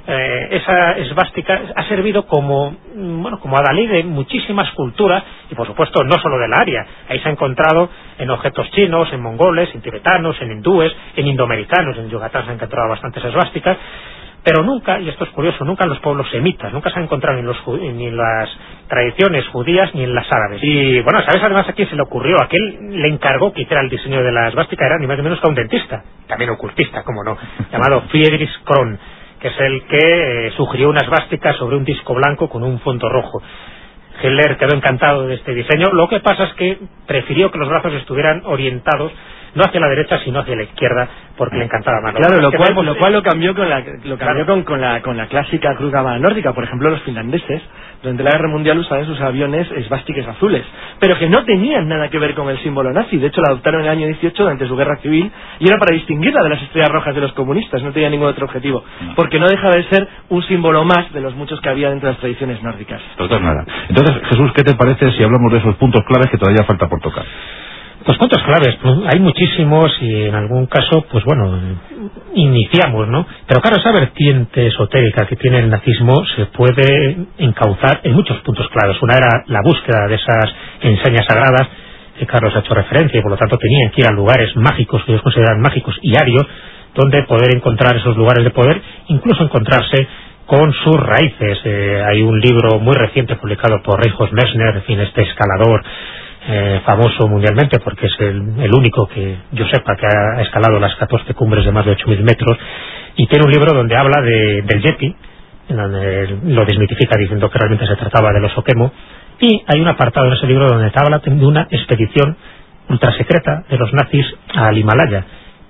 eh, esa esvástica ha servido como, bueno, como adalid de muchísimas culturas, y por supuesto no solo del área. Ahí se ha encontrado en objetos chinos, en mongoles, en tibetanos, en hindúes, en indoamericanos. En Yucatán se han encontrado bastantes esvásticas, pero nunca, y esto es curioso, nunca en los pueblos semitas, nunca se han encontrado ni en, los, ni en las tradiciones judías ni en las árabes. Y bueno, ¿sabes además a quién se le ocurrió? A quién le encargó que hiciera el diseño de la esvástica? Era ni más ni menos que a un dentista, también ocultista, como no, llamado Friedrich Kron, que es el que eh, sugirió una esvástica sobre un disco blanco con un fondo rojo. Hitler quedó encantado de este diseño. Lo que pasa es que prefirió que los brazos estuvieran orientados no hacia la derecha sino hacia la izquierda, porque le encantaba más. Claro, lo cual, lo cual lo cambió con la lo cambió claro. con, con la con la clásica cruz gamma nórdica. Por ejemplo, los finlandeses durante la guerra mundial usaban sus aviones esvásticas azules, pero que no tenían nada que ver con el símbolo nazi. De hecho, la adoptaron en el año dieciocho durante su guerra civil, y era para distinguirla de las estrellas rojas de los comunistas. No tenía ningún otro objetivo, porque no dejaba de ser un símbolo más de los muchos que había dentro de las tradiciones nórdicas. Total nada. Entonces, Jesús, ¿qué te parece si hablamos de esos puntos claves que todavía falta por tocar? Pues puntos claves, hay muchísimos, y en algún caso, pues bueno, iniciamos, ¿no? Pero claro, esa vertiente esotérica que tiene el nazismo se puede encauzar en muchos puntos claves. Una era la búsqueda de esas enseñas sagradas, que Carlos ha hecho referencia, y por lo tanto tenían que ir a lugares mágicos, que ellos consideran mágicos y arios, donde poder encontrar esos lugares de poder, incluso encontrarse con sus raíces. Eh, hay un libro muy reciente publicado por Reinhold Messner, en fin, este escalador Eh, famoso mundialmente, porque es el, el único que yo sepa que ha escalado las catorce cumbres de más de ocho mil metros, y tiene un libro donde habla de, del Yeti, en donde lo desmitifica diciendo que realmente se trataba de los Okemo, y hay un apartado en ese libro donde te habla de una expedición ultrasecreta de los nazis al Himalaya,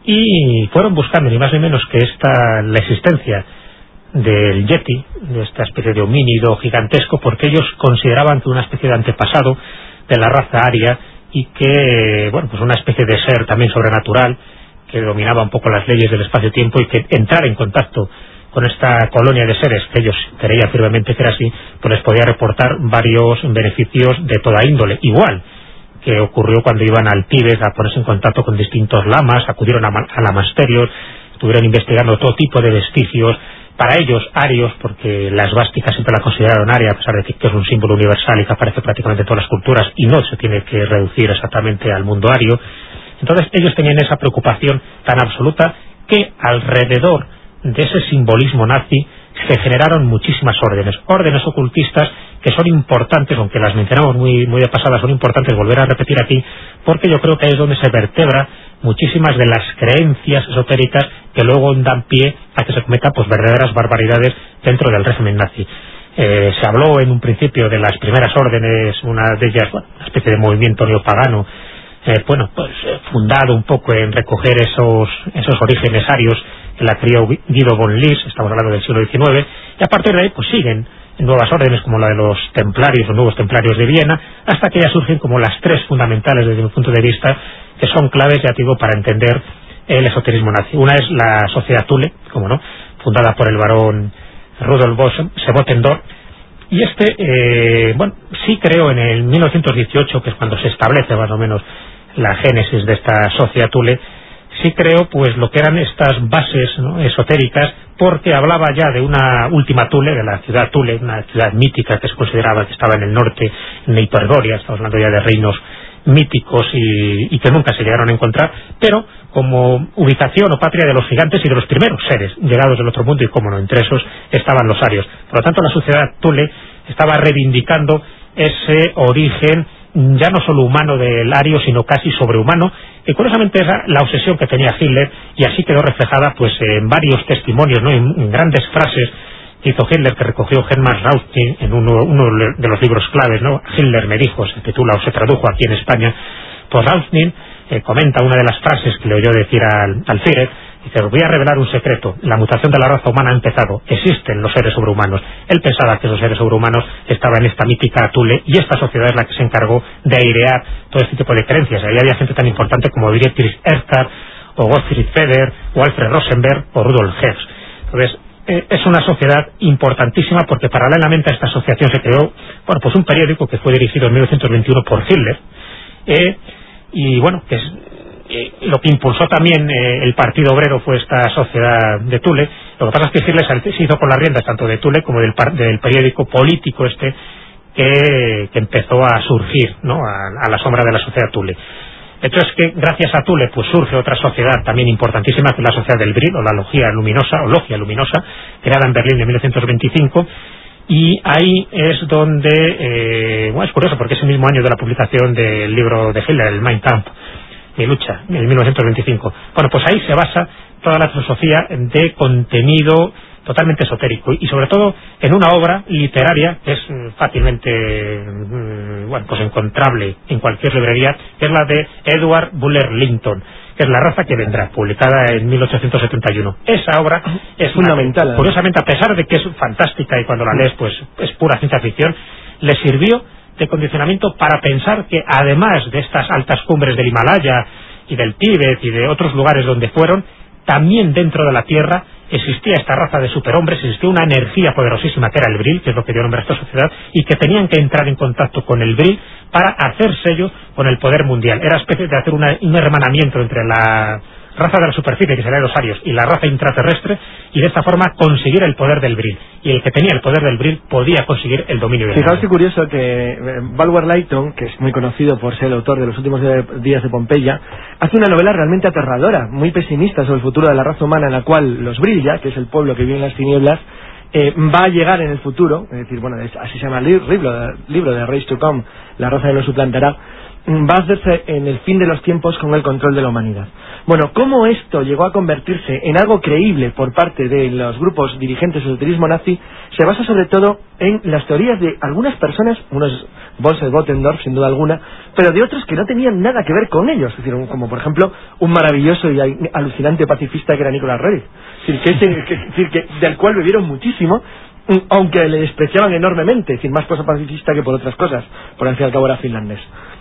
y fueron buscando ni más ni menos que esta la existencia del Yeti, de esta especie de homínido gigantesco, porque ellos consideraban que una especie de antepasado de la raza aria, y que, bueno, pues una especie de ser también sobrenatural que dominaba un poco las leyes del espacio-tiempo, y que entrar en contacto con esta colonia de seres, que ellos creían firmemente que era así, pues les podía reportar varios beneficios de toda índole. Igual que ocurrió cuando iban al Tíbet a ponerse en contacto con distintos lamas, acudieron a, a lamasterios, estuvieron investigando todo tipo de vestigios, para ellos arios, porque la esvástica siempre la consideraron aria, a pesar de que, que es un símbolo universal y que aparece prácticamente en todas las culturas y no se tiene que reducir exactamente al mundo ario. Entonces ellos tenían esa preocupación tan absoluta que alrededor de ese simbolismo nazi se generaron muchísimas órdenes, órdenes ocultistas que son importantes, aunque las mencionamos muy, muy de pasada, son importantes volver a repetir aquí, porque yo creo que ahí es donde se vertebra muchísimas de las creencias esotéricas que luego dan pie a que se cometan pues verdaderas barbaridades dentro del régimen nazi. Eh, se habló en un principio de las primeras órdenes, una de ellas, bueno, una especie de movimiento neopagano, eh, bueno, pues eh, fundado un poco en recoger esos esos orígenes arios que la crió Guido von Lys, estamos hablando del siglo diecinueve, y a partir de ahí pues siguen nuevas órdenes como la de los templarios o nuevos templarios de Viena, hasta que ya surgen como las tres fundamentales desde mi punto de vista, que son claves, ya digo, para entender el esoterismo nazi. Una es la Sociedad Thule, como no, fundada por el barón Rudolf von Sebotendorf, y este, eh, bueno, sí creo en el mil novecientos dieciocho, que es cuando se establece más o menos la génesis de esta Sociedad Thule, sí creo pues lo que eran estas bases, ¿no?, esotéricas, porque hablaba ya de una última Thule, de la ciudad Thule, una ciudad mítica que se consideraba que estaba en el norte, en Hiperborea, estamos hablando ya de reinos míticos y, y que nunca se llegaron a encontrar, pero como ubicación o patria de los gigantes y de los primeros seres llegados del otro mundo, y como no, entre esos estaban los arios. Por lo tanto, la sociedad Thule estaba reivindicando ese origen ya no solo humano del ario, sino casi sobrehumano, que curiosamente era la obsesión que tenía Hitler, y así quedó reflejada pues en varios testimonios, ¿no?, en, en grandes frases que hizo Hitler, que recogió Hermann Raustin en uno, uno de los libros claves, ¿no? Hitler me dijo, se titula o se tradujo aquí en España. Pues Raustin eh, comenta una de las frases que le oyó decir al, al Führer. Dice: voy a revelar un secreto, la mutación de la raza humana ha empezado, existen los seres sobrehumanos. Él pensaba que esos seres sobrehumanos estaban en esta mítica Thule, y esta sociedad es la que se encargó de airear todo este tipo de creencias. Ahí había gente tan importante como Dietrich Eckart, o Gottfried Feder, o Alfred Rosenberg, o Rudolf Hess. Entonces, eh, es una sociedad importantísima, porque paralelamente a esta asociación se creó, bueno, pues un periódico que fue dirigido en mil novecientos veintiuno por Hitler, eh, y bueno, que es eh, lo que impulsó también eh, el Partido Obrero fue esta sociedad de Thule. Lo que pasa es que Hitler se hizo con las riendas tanto de Thule como del, del periódico político este que, que empezó a surgir, ¿no?, a, a la sombra de la sociedad Thule. El hecho es que gracias a Thule pues surge otra sociedad también importantísima, que es la sociedad del Brill, o la Logia Luminosa, o Logia Luminosa, creada en Berlín en mil novecientos veinticinco, y ahí es donde, eh, bueno, es curioso porque es el mismo año de la publicación del libro de Hitler, el Mein Kampf, Mi lucha, en mil novecientos veinticinco. Bueno, pues ahí se basa toda la filosofía de contenido totalmente esotérico y sobre todo en una obra literaria que es fácilmente bueno, pues encontrable en cualquier librería, que es la de Edward Bulwer Lytton, que es La raza que vendrá, publicada en mil ochocientos setenta y uno. Esa obra es fundamental. Una, curiosamente, a pesar de que es fantástica y cuando la lees pues es pura ciencia ficción, le sirvió de condicionamiento para pensar que además de estas altas cumbres del Himalaya y del Tíbet y de otros lugares donde fueron, también dentro de la Tierra existía esta raza de superhombres, existía una energía poderosísima que era el Brill, que es lo que dio nombre a esta sociedad, y que tenían que entrar en contacto con el Brill para hacer sello con el poder mundial. Era especie de hacer una, un hermanamiento entre la raza de la superficie, que serían los arios, y la raza intraterrestre, y de esta forma conseguir el poder del Brill. Y el que tenía el poder del Brill podía conseguir el dominio del mundo. Fijaos qué curioso que Bulwer Lytton, que es muy conocido por ser el autor de Los últimos días de Pompeya, hace una novela realmente aterradora, muy pesimista sobre el futuro de la raza humana, en la cual los Brilla, que es el pueblo que vive en las tinieblas, eh, va a llegar en el futuro, es decir, bueno, así se llama el libro, libro de Race to Come, la raza que lo suplantará, va a hacerse en el fin de los tiempos con el control de la humanidad. Bueno, ¿cómo esto llegó a convertirse en algo creíble por parte de los grupos dirigentes del esoterismo nazi? Se basa sobre todo en las teorías de algunas personas, unos Bolse Gottendorf sin duda alguna, pero de otros que no tenían nada que ver con ellos, es decir, como por ejemplo un maravilloso y alucinante pacifista que era Nicolás Roerich, es decir, que ese, que, es decir, que, del cual bebieron muchísimo, aunque le despreciaban enormemente, es decir, más por ser pacifista que por otras cosas, por al fin y al cabo era finlandés.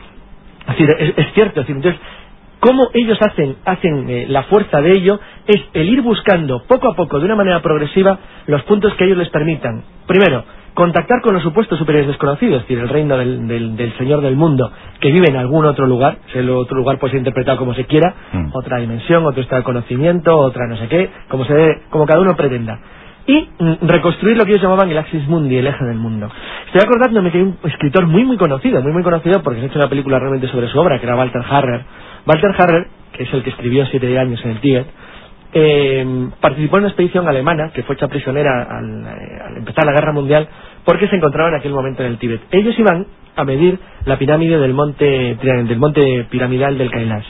Es decir, es, es cierto, es decir, entonces, cómo ellos hacen, hacen eh, la fuerza de ello es el ir buscando poco a poco, de una manera progresiva, los puntos que ellos les permitan. Primero, contactar con los supuestos superiores desconocidos, es decir, el reino del, del, del Señor del mundo, que vive en algún otro lugar, si el otro lugar puede ser interpretado como se quiera, mm. otra dimensión, otro estado de conocimiento, otra no sé qué, como se debe, como cada uno pretenda. Y mm, reconstruir lo que ellos llamaban el Axis Mundi, el eje del mundo. Estoy acordándome que hay un escritor muy muy conocido, muy muy conocido porque se ha hecho una película realmente sobre su obra, que era Walter Harrer. Walter Harrer, que es el que escribió Siete años en el Tíbet, eh, participó en una expedición alemana que fue hecha prisionera al, al empezar la guerra mundial porque se encontraba en aquel momento en el Tíbet. Ellos iban a medir la pirámide del monte, del monte piramidal del Kailash.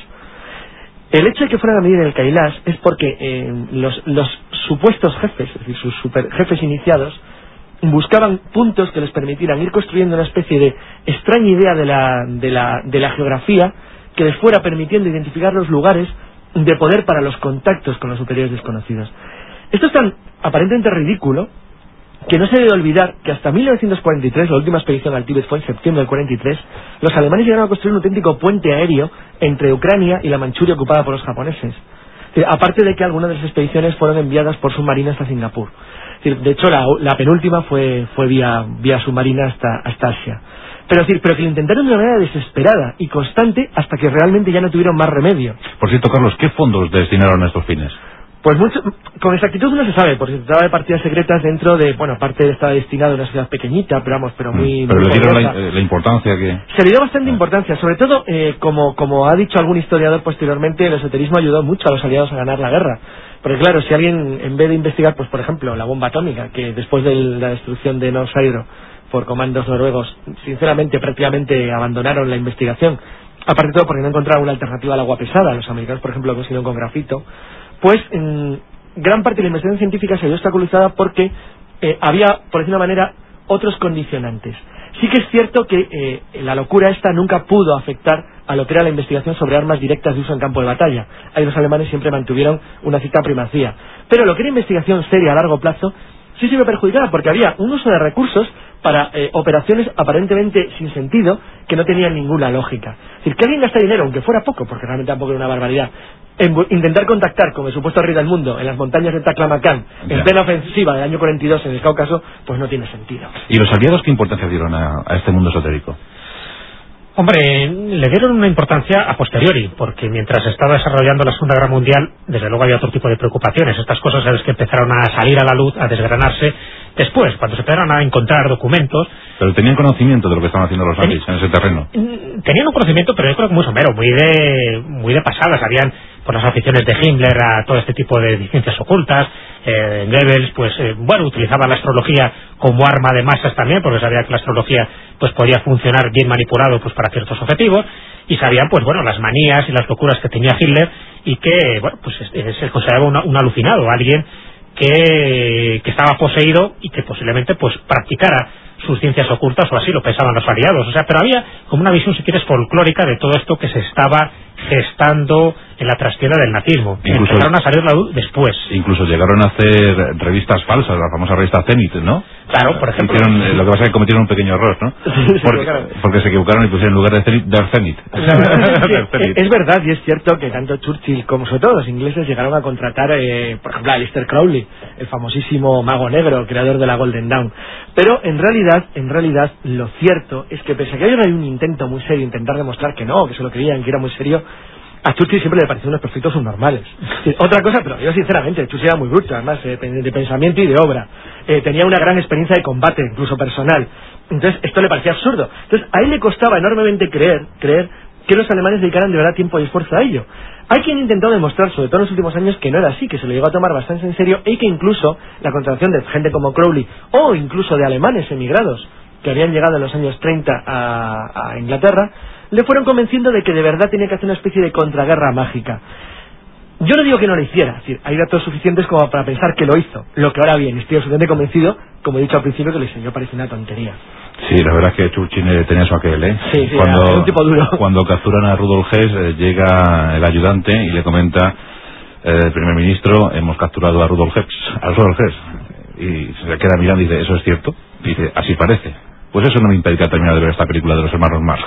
El hecho de que fueran a medir el Kailash es porque eh, los, los supuestos jefes, es decir, sus super jefes iniciados, buscaban puntos que les permitieran ir construyendo una especie de extraña idea de la, de la, de la geografía que les fuera permitiendo identificar los lugares de poder para los contactos con los superiores desconocidos. Esto es tan aparentemente ridículo que no se debe olvidar que hasta mil novecientos cuarenta y tres, la última expedición al Tíbet fue en septiembre del cuarenta y tres, los alemanes llegaron a construir un auténtico puente aéreo entre Ucrania y la Manchuria ocupada por los japoneses. Aparte de que algunas de las expediciones fueron enviadas por submarina hasta Singapur. De hecho, la, la penúltima fue, fue vía, vía submarina hasta, hasta Asia. Pero, es decir, pero que lo intentaron de una manera desesperada y constante hasta que realmente ya no tuvieron más remedio. Por cierto, Carlos, ¿qué fondos destinaron a estos fines? Pues mucho, con exactitud no se sabe, porque se trataba de partidas secretas dentro de, bueno, parte estaba destinado a una ciudad pequeñita, pero vamos, pero muy... Pero muy le dieron la, la importancia que... Se le dio bastante ah. importancia, sobre todo, eh, como, como ha dicho algún historiador posteriormente, el esoterismo ayudó mucho a los aliados a ganar la guerra. Porque claro, si alguien, en vez de investigar, pues por ejemplo, la bomba atómica, que después de la destrucción de North Hydro por comandos noruegos, sinceramente, prácticamente abandonaron la investigación, aparte de todo porque no encontraron una alternativa al agua pesada, los americanos, por ejemplo, lo consiguieron con grafito, pues en gran parte de la investigación científica se vio obstaculizada porque eh, había, por decir una manera, otros condicionantes. Sí que es cierto que eh, la locura esta nunca pudo afectar a lo que era la investigación sobre armas directas de uso en campo de batalla. Ahí los alemanes siempre mantuvieron una cierta primacía. Pero lo que era investigación seria a largo plazo sí se vio perjudicada porque había un uso de recursos para eh, operaciones aparentemente sin sentido que no tenían ninguna lógica. Es decir, que alguien gasta dinero, aunque fuera poco, porque realmente tampoco era una barbaridad, en intentar contactar con el supuesto rey del mundo en las montañas de Taklamakan en plena ofensiva del año cuarenta y dos en el Cáucaso, pues no tiene sentido. ¿Y los aliados qué importancia dieron a, a este mundo esotérico? Hombre, le dieron una importancia a posteriori, porque mientras estaba desarrollando la Segunda Guerra Mundial, desde luego había otro tipo de preocupaciones. Estas cosas, sabes, que empezaron a salir a la luz, a desgranarse después, cuando se empezaron a encontrar documentos. Pero tenían conocimiento de lo que estaban haciendo los nazis en ese terreno. Tenían un conocimiento, pero yo creo que muy somero, muy de muy de pasadas. Habían, por las aficiones de Himmler a todo este tipo de ciencias ocultas. eh, Goebbels, pues eh, bueno, utilizaba la astrología como arma de masas también, porque sabía que la astrología pues podía funcionar bien manipulado pues para ciertos objetivos, y sabían pues bueno las manías y las locuras que tenía Hitler, y que bueno pues eh, se consideraba una, un alucinado, alguien que, que estaba poseído y que posiblemente pues practicara sus ciencias ocultas, o así lo pensaban los aliados. O sea, pero había como una visión, si quieres, folclórica de todo esto que se estaba gestando en la trastienda del nazismo. Incluso empezaron a salir la luz después. Incluso llegaron a hacer revistas falsas, la famosa revista Zenit, ¿no? Claro, por ejemplo. Hicieron, eh, lo que pasa es que cometieron un pequeño error, ¿no? Sí, porque, porque se equivocaron y pusieron en lugar de Zenit, Der Zenit. Sí, es verdad, y es cierto que tanto Churchill como sobre todo los ingleses llegaron a contratar, eh, por ejemplo, a Aleister Crowley, el famosísimo mago negro, creador de la Golden Dawn. Pero en realidad, en realidad, lo cierto es que pese a que había un intento muy serio, intentar demostrar que no, que se lo creían, que era muy serio, a Churchill siempre le parecían unos perfectos subnormales. Sí, otra cosa, pero yo sinceramente, Churchill era muy bruto, además, eh, de pensamiento y de obra. Eh, tenía una gran experiencia de combate, incluso personal. Entonces, esto le parecía absurdo. Entonces, a él le costaba enormemente creer, creer que los alemanes dedicaran de verdad tiempo y esfuerzo a ello. Hay quien intentó demostrar, sobre todo en los últimos años, que no era así, que se lo llegó a tomar bastante en serio, y que incluso la contratación de gente como Crowley, o incluso de alemanes emigrados, que habían llegado en los años treinta a, a Inglaterra, le fueron convenciendo de que de verdad tenía que hacer una especie de contraguerra mágica. Yo no digo que no lo hiciera, es decir, hay datos suficientes como para pensar que lo hizo. Lo que ahora bien, estoy absolutamente convencido, como he dicho al principio, que le yo parece una tontería. Sí, la verdad es que Churchill tenía su aquel, ¿eh? Sí, sí, cuando, era un tipo duro. Cuando capturan a Rudolf Hess, eh, llega el ayudante y le comenta, eh, el primer ministro, hemos capturado a Rudolf Hess, a Rudolf Hess. Y se queda mirando y dice, ¿eso es cierto? Y dice, así parece. Pues eso no me impedirá terminar de ver esta película de los hermanos Marx.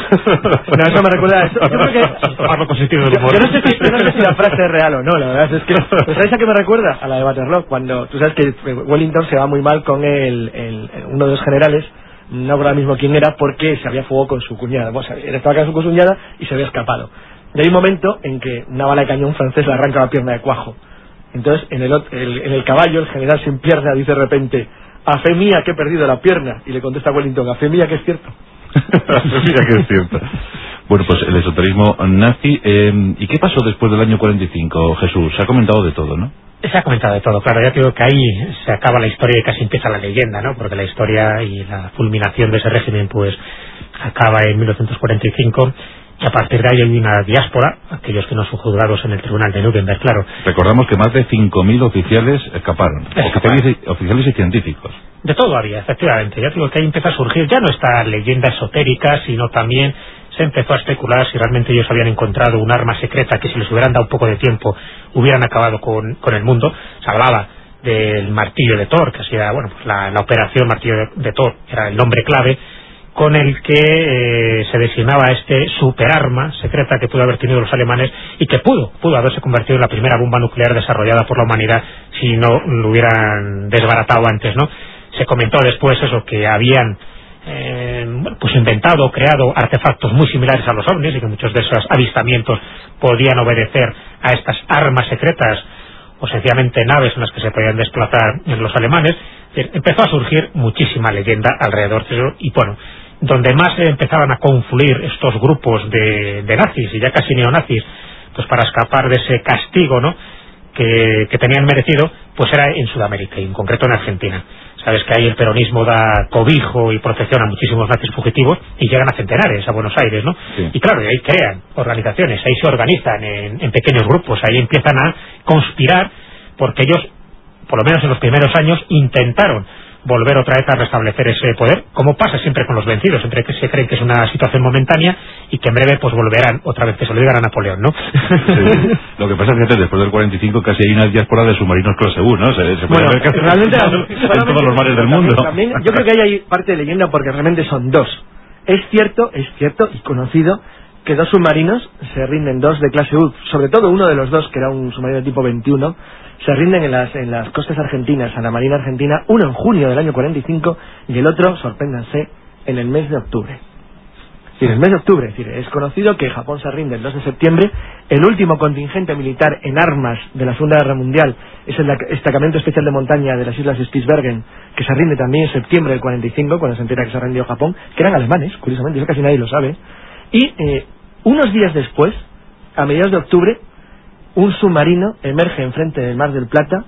No, eso me recuerda a eso. Yo creo que... Tomarlo con sentido del humor. Yo, yo, no sé si, yo no sé si la frase es real o no, la verdad es que... ¿Sabes a qué me recuerda? A la de Waterloo, cuando... Tú sabes que Wellington se va muy mal con el, el, uno de los generales, no recuerdo ahora mismo quién era, porque se había fuego con su cuñada. Bueno, él estaba con su cuñada y se había escapado. Y hay un momento en que una bala de cañón francés le arranca la pierna de cuajo. Entonces, en el, el, en el caballo, el general sin pierna dice de repente... A fe mía que he perdido la pierna. Y le contesta Wellington, a fe mía que es cierto. A fe mía que es cierto. Bueno, pues el esoterismo nazi. Eh, ¿Y qué pasó después del año cuarenta y cinco, Jesús? Se ha comentado de todo, ¿no? Se ha comentado de todo, claro. Ya te digo que ahí se acaba la historia y casi empieza la leyenda, ¿no? Porque la historia y la fulminación de ese régimen, pues, acaba en mil novecientos cuarenta y cinco. Y a partir de ahí hay una diáspora, aquellos que no son juzgados en el tribunal de Nuremberg, claro. Recordamos que más de cinco mil oficiales escaparon, escaparon. Oficiales, y, oficiales y científicos. De todo había, efectivamente. Ya digo que ahí empieza a surgir ya no esta leyenda esotérica, sino también se empezó a especular si realmente ellos habían encontrado un arma secreta que si les hubieran dado un poco de tiempo hubieran acabado con, con el mundo. Se hablaba del martillo de Thor, que hacía, bueno, pues la, la operación martillo de, de Thor, era el nombre clave, con el que eh, se designaba este superarma secreta que pudo haber tenido los alemanes y que pudo, pudo haberse convertido en la primera bomba nuclear desarrollada por la humanidad si no lo hubieran desbaratado antes, ¿no? Se comentó después eso, que habían eh, pues inventado, creado artefactos muy similares a los ovnis y que muchos de esos avistamientos podían obedecer a estas armas secretas o sencillamente naves en las que se podían desplazar en los alemanes. Empezó a surgir muchísima leyenda alrededor de eso y bueno, donde más empezaban a confluir estos grupos de, de nazis y ya casi neonazis, pues para escapar de ese castigo, ¿no?, que, que tenían merecido, pues era en Sudamérica y en concreto en Argentina. Sabes que ahí el peronismo da cobijo y protección a muchísimos nazis fugitivos y llegan a centenares a Buenos Aires, ¿no? Sí. Y claro, y ahí crean organizaciones, ahí se organizan en, en pequeños grupos, ahí empiezan a conspirar porque ellos, por lo menos en los primeros años, intentaron volver otra vez a restablecer ese poder, como pasa siempre con los vencidos, siempre que se creen que es una situación momentánea y que en breve pues volverán otra vez, que se lo digan a Napoleón, ¿no? Sí. Lo que pasa es que después del cuarenta y cinco casi hay una diáspora de submarinos clase U, ¿no? Se, se bueno, ver que realmente en todos los mares del mundo. También, yo creo que ahí hay parte de leyenda porque realmente son dos. Es cierto, es cierto y conocido que dos submarinos se rinden, dos de clase U, sobre todo uno de los dos, que era un submarino tipo veintiuno, se rinden en las, en las costas argentinas, a la Marina Argentina, uno en junio del año cuarenta y cinco y el otro, sorpréndanse, en el mes de octubre. Es decir, el mes de octubre. Es decir, es conocido que Japón se rinde el dos de septiembre. El último contingente militar en armas de la Segunda Guerra Mundial es el destacamento especial de montaña de las islas Spitsbergen, que se rinde también en septiembre del cuarenta y cinco, cuando se entera que se ha rendido Japón, que eran alemanes, curiosamente, eso casi nadie lo sabe. Y eh, unos días después, a mediados de octubre, un submarino emerge enfrente del Mar del Plata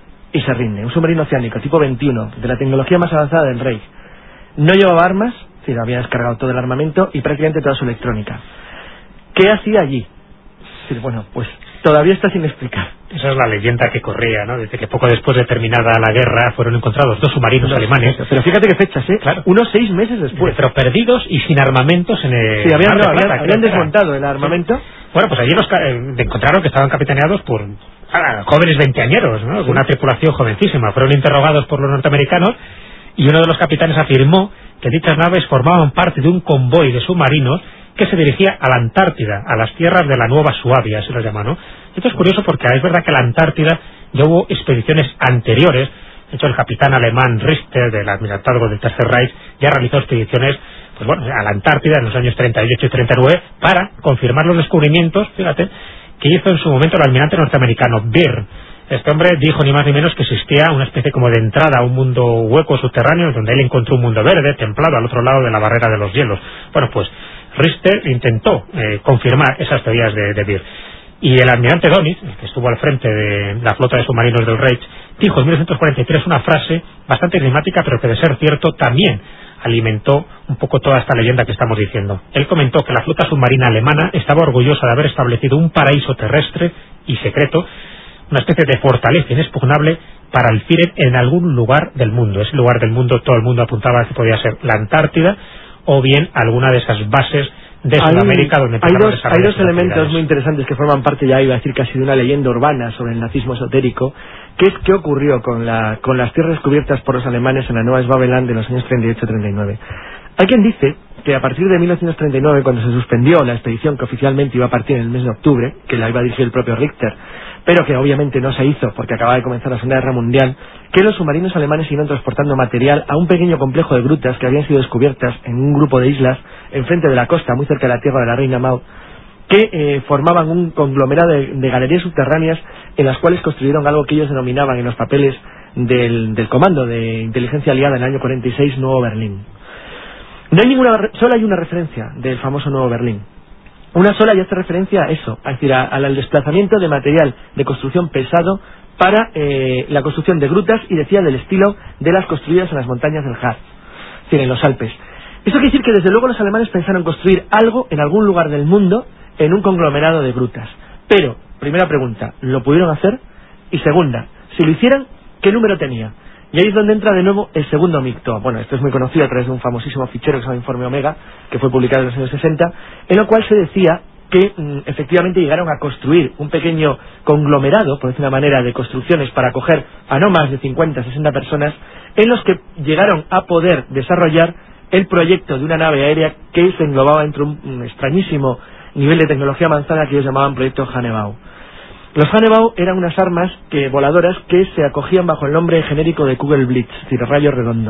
y se rinde. Un submarino oceánico tipo veintiuno, de la tecnología más avanzada del Reich. No llevaba armas, es decir, había descargado todo el armamento y prácticamente toda su electrónica. ¿Qué hacía allí? Es decir, bueno, pues todavía está sin explicar. Esa es la leyenda que corría, ¿no? Desde que poco después de terminada la guerra fueron encontrados dos submarinos no, alemanes. Pero fíjate qué fechas, ¿eh? Claro. Unos seis meses después. Pero perdidos y sin armamentos en el Sí, habían, Mar de no, Plata, habían, habían desmontado el armamento. Sí. Bueno, pues allí los eh, encontraron que estaban capitaneados por ah, jóvenes veinteañeros, ¿no? Sí. Una tripulación jovencísima. Fueron interrogados por los norteamericanos y uno de los capitanes afirmó que dichas naves formaban parte de un convoy de submarinos que se dirigía a la Antártida, a las tierras de la Nueva Suabia, así lo llaman, ¿no? Esto es curioso porque es verdad que la Antártida ya hubo expediciones anteriores. De hecho, el capitán alemán Richter, del Almirantazgo del Tercer Reich, ya realizó expediciones pues bueno, a la Antártida en los años treinta y ocho y treinta y nueve para confirmar los descubrimientos, fíjate, que hizo en su momento el almirante norteamericano Byrd. Este hombre dijo ni más ni menos que existía una especie como de entrada a un mundo hueco subterráneo donde él encontró un mundo verde, templado, al otro lado de la barrera de los hielos. Bueno, pues Richter intentó eh, confirmar esas teorías de, de Byrd. Y el almirante Dönitz, el que estuvo al frente de la flota de submarinos del Reich, dijo en mil novecientos cuarenta y tres una frase bastante enigmática, pero que de ser cierto también alimentó un poco toda esta leyenda que estamos diciendo. Él comentó que la flota submarina alemana estaba orgullosa de haber establecido un paraíso terrestre y secreto, una especie de fortaleza inexpugnable para el Führer en algún lugar del mundo. Ese lugar del mundo, todo el mundo apuntaba que podía ser la Antártida o bien alguna de esas bases de hay, Sudamérica donde hay dos, hay dos elementos muy interesantes que forman parte, ya iba a decir casi de una leyenda urbana sobre el nazismo esotérico, que es qué ocurrió con, la, con las tierras descubiertas por los alemanes en la Nueva Swabenland de los años treinta y ocho a treinta y nueve. Hay quien dice que a partir de mil novecientos treinta y nueve, cuando se suspendió la expedición que oficialmente iba a partir en el mes de octubre, que la iba a dirigir el propio Richter, pero que obviamente no se hizo porque acababa de comenzar la Segunda Guerra Mundial, que los submarinos alemanes iban transportando material a un pequeño complejo de grutas que habían sido descubiertas en un grupo de islas enfrente de la costa, muy cerca de la tierra de la Reina Maud, que eh, formaban un conglomerado de, de galerías subterráneas en las cuales construyeron algo que ellos denominaban en los papeles del, del Comando de Inteligencia Aliada en el año cuarenta y seis, Nuevo Berlín. No hay ninguna, solo hay una referencia del famoso Nuevo Berlín. Una sola y hace referencia a eso, es decir, al desplazamiento de material de construcción pesado para eh, la construcción de grutas, y decía del estilo de las construidas en las montañas del Harz, es decir, en los Alpes. Eso quiere decir que desde luego los alemanes pensaron construir algo en algún lugar del mundo en un conglomerado de grutas. Pero, primera pregunta, ¿lo pudieron hacer? Y segunda, si lo hicieran, ¿qué número tenía? Y ahí es donde entra de nuevo el segundo mito. Bueno, esto es muy conocido a través de un famosísimo fichero que se llama Informe Omega, que fue publicado en los años sesenta, en lo cual se decía que mm, efectivamente llegaron a construir un pequeño conglomerado, por decir una manera, de construcciones para acoger a no más de cincuenta, sesenta personas, en los que llegaron a poder desarrollar el proyecto de una nave aérea que se englobaba entre un, un extrañísimo nivel de tecnología avanzada que ellos llamaban Proyecto Hannebau. Los Hannebau eran unas armas que, voladoras que se acogían bajo el nombre genérico de Kugelblitz, es decir, rayo redondo.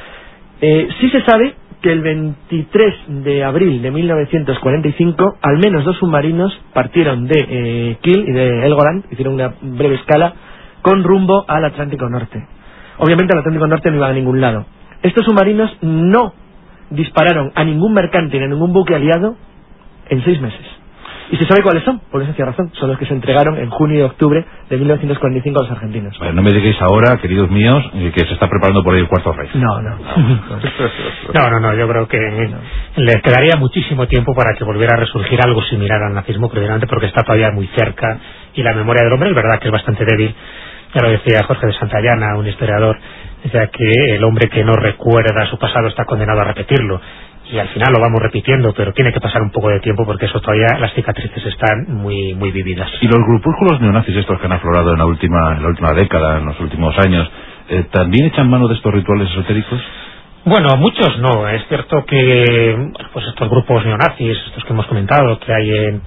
Eh, sí se sabe que el veintitrés de abril de mil novecientos cuarenta y cinco, al menos dos submarinos partieron de eh, Kiel y de Helgoland, hicieron una breve escala, con rumbo al Atlántico Norte. Obviamente al Atlántico Norte no iban a ningún lado. Estos submarinos no dispararon a ningún mercante ni a ningún buque aliado en seis meses. Y se sabe cuáles son, por esa razón. Son los que se entregaron en junio y octubre de mil novecientos cuarenta y cinco a los argentinos. Vale, no me digáis ahora, queridos míos, que se está preparando por ahí el Cuarto Reich. No, no. No, no, no, yo creo que no. Le quedaría muchísimo tiempo para que volviera a resurgir algo similar al nazismo, precisamente porque está todavía muy cerca y la memoria del hombre es verdad que es bastante débil. Ya lo decía Jorge de Santayana, un historiador, decía que el hombre que no recuerda su pasado está condenado a repetirlo. Y al final lo vamos repitiendo, pero tiene que pasar un poco de tiempo porque eso todavía, las cicatrices están muy muy vividas. ¿Y los grupúsculos neonazis estos que han aflorado en la última en la última década, en los últimos años, eh, también echan mano de estos rituales esotéricos? Bueno, muchos no. Es cierto que pues estos grupos neonazis, estos que hemos comentado, que hay en,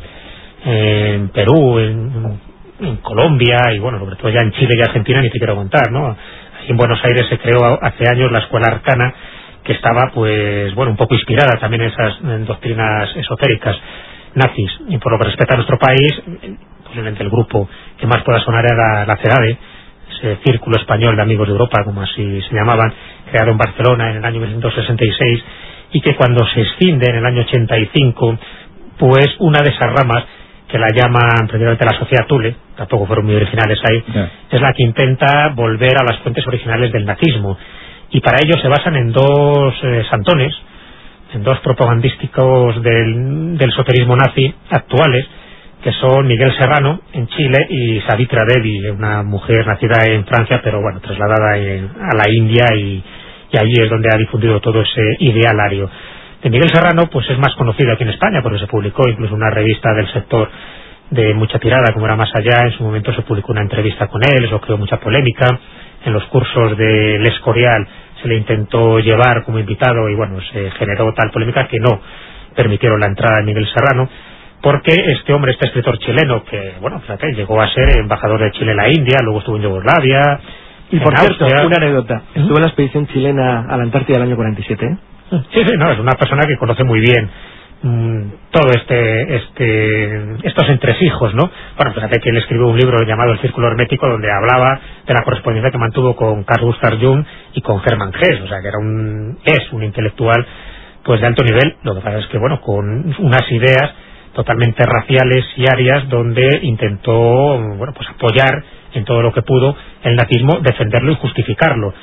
en Perú, en, en Colombia y bueno, sobre todo ya en Chile y Argentina, ni te quiero contar, ¿no? Aquí en Buenos Aires se creó hace años la Escuela Arcana, que que estaba, pues, bueno, un poco inspirada también en esas en doctrinas esotéricas nazis. Y por lo que respecta a nuestro país, posiblemente el grupo que más pueda sonar era la CEDADE, ese Círculo Español de Amigos de Europa, como así se llamaban, creado en Barcelona en el año mil novecientos sesenta y seis, y que cuando se escinde en el año ochenta y cinco, pues una de esas ramas, que la llaman precisamente la Sociedad Thule, tampoco fueron muy originales ahí, yeah. es la que intenta volver a las fuentes originales del nazismo, y para ello se basan en dos eh, santones, en dos propagandísticos del, del esoterismo nazi actuales, que son Miguel Serrano en Chile y Savitra Devi, una mujer nacida en Francia pero bueno, trasladada en, a la India, y, y allí es donde ha difundido todo ese idealario. De Miguel Serrano pues es más conocido aquí en España porque se publicó incluso una revista del sector de mucha tirada como era Más Allá. En su momento se publicó una entrevista con él, eso creó mucha polémica. En los cursos de El Escorial se le intentó llevar como invitado y bueno, se generó tal polémica que no permitieron la entrada de Miguel Serrano, porque este hombre, este escritor chileno, que, bueno, fíjate, llegó a ser embajador de Chile en la India, luego estuvo en Yugoslavia. Y por cierto, una anécdota, estuvo en la expedición chilena a la Antártida del año cuarenta y siete, ¿eh? Sí, sí, no, es una persona que conoce muy bien mmm, todo este, este, estos entresijos, ¿no? Bueno, fíjate que él escribió un libro llamado El Círculo Hermético, donde hablaba de la correspondencia que mantuvo con Carl Gustav Jung y con Hermann Hesse, o sea, que era un, es un intelectual, pues, de alto nivel. Lo que pasa es que, bueno, con unas ideas totalmente raciales y arias, donde intentó, bueno, pues apoyar en todo lo que pudo el nazismo, defenderlo y justificarlo.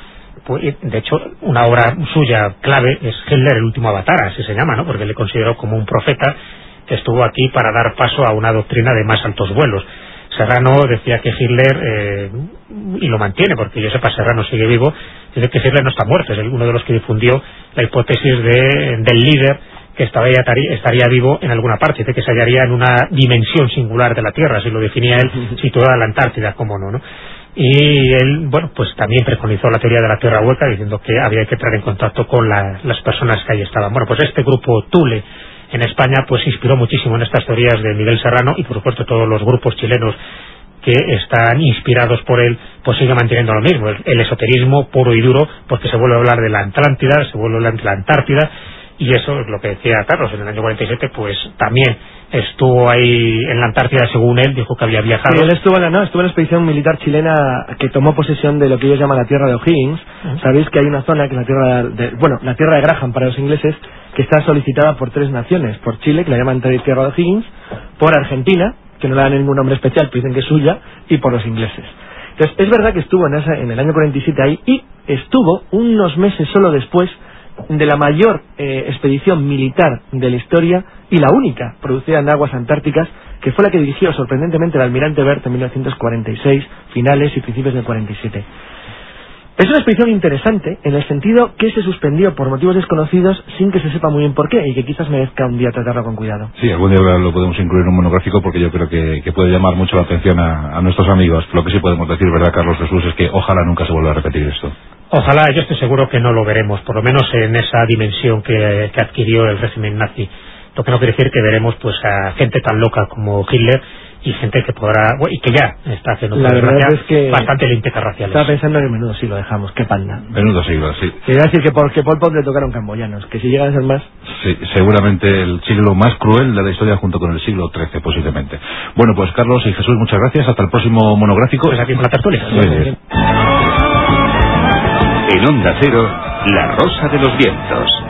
De hecho, una obra suya clave es Hitler, el último avatar, así se llama, ¿no? Porque le consideró como un profeta que estuvo aquí para dar paso a una doctrina de más altos vuelos. Serrano decía que Hitler, eh, y lo mantiene, porque yo sepa, Serrano sigue vivo, dice que Hitler no está muerto, es uno de los que difundió la hipótesis de, del líder que estaría, estaría vivo en alguna parte, dice que se hallaría en una dimensión singular de la Tierra, así lo definía él, situada en la Antártida, cómo no, ¿no? Y él, bueno, pues también preconizó la teoría de la Tierra hueca, diciendo que había que entrar en contacto con la, las personas que ahí estaban. Bueno, pues este grupo Thule en España pues se inspiró muchísimo en estas teorías de Miguel Serrano, y por supuesto todos los grupos chilenos que están inspirados por él pues sigue manteniendo lo mismo, el, el esoterismo puro y duro, porque se vuelve a hablar de la Atlántida, se vuelve a hablar de la Antártida, y eso es lo que decía Carlos. En el año cuarenta y siete pues también estuvo ahí en la Antártida, según él, dijo que había viajado. Sí, él estuvo en la, no, estuvo en la expedición militar chilena que tomó posesión de lo que ellos llaman la tierra de O'Higgins. Uh-huh. Sabéis que hay una zona que es la tierra de, bueno, la tierra de Graham para los ingleses, que está solicitada por tres naciones, por Chile, que la llaman tierra de O'Higgins, por Argentina, que no le dan ningún nombre especial, pero dicen que es suya, y por los ingleses. Entonces, es verdad que estuvo en, esa, en el año cuarenta y siete ahí, y estuvo unos meses solo después de la mayor eh, expedición militar de la historia, y la única producida en aguas antárticas, que fue la que dirigió sorprendentemente el almirante Bert en mil novecientos cuarenta y seis, finales y principios del cuarenta y siete. Es una expedición interesante en el sentido que se suspendió por motivos desconocidos sin que se sepa muy bien por qué, y que quizás merezca un día tratarlo con cuidado. Sí, algún día lo podemos incluir en un monográfico, porque yo creo que, que puede llamar mucho la atención a, a nuestros amigos. Lo que sí podemos decir, ¿verdad, Carlos Jesús?, es que ojalá nunca se vuelva a repetir esto. Ojalá, yo estoy seguro que no lo veremos, por lo menos en esa dimensión que, que adquirió el régimen nazi. Lo que no quiere decir que veremos pues a gente tan loca como Hitler, y gente que podrá, bueno, y que ya está haciendo la verdad es que bastante limpiezas raciales. Estaba pensando en el menudo siglo, dejamos, qué panda. Menudo siglo, sí. Quería decir que por que Pol Pot le tocaron camboyanos, que si llegan a ser más... Sí, seguramente el siglo más cruel de la historia, junto con el siglo trece, posiblemente. Bueno, pues Carlos y Jesús, muchas gracias, hasta el próximo monográfico. Pues aquí con la tertulia. Sí. En Onda Cero, La Rosa de los Vientos.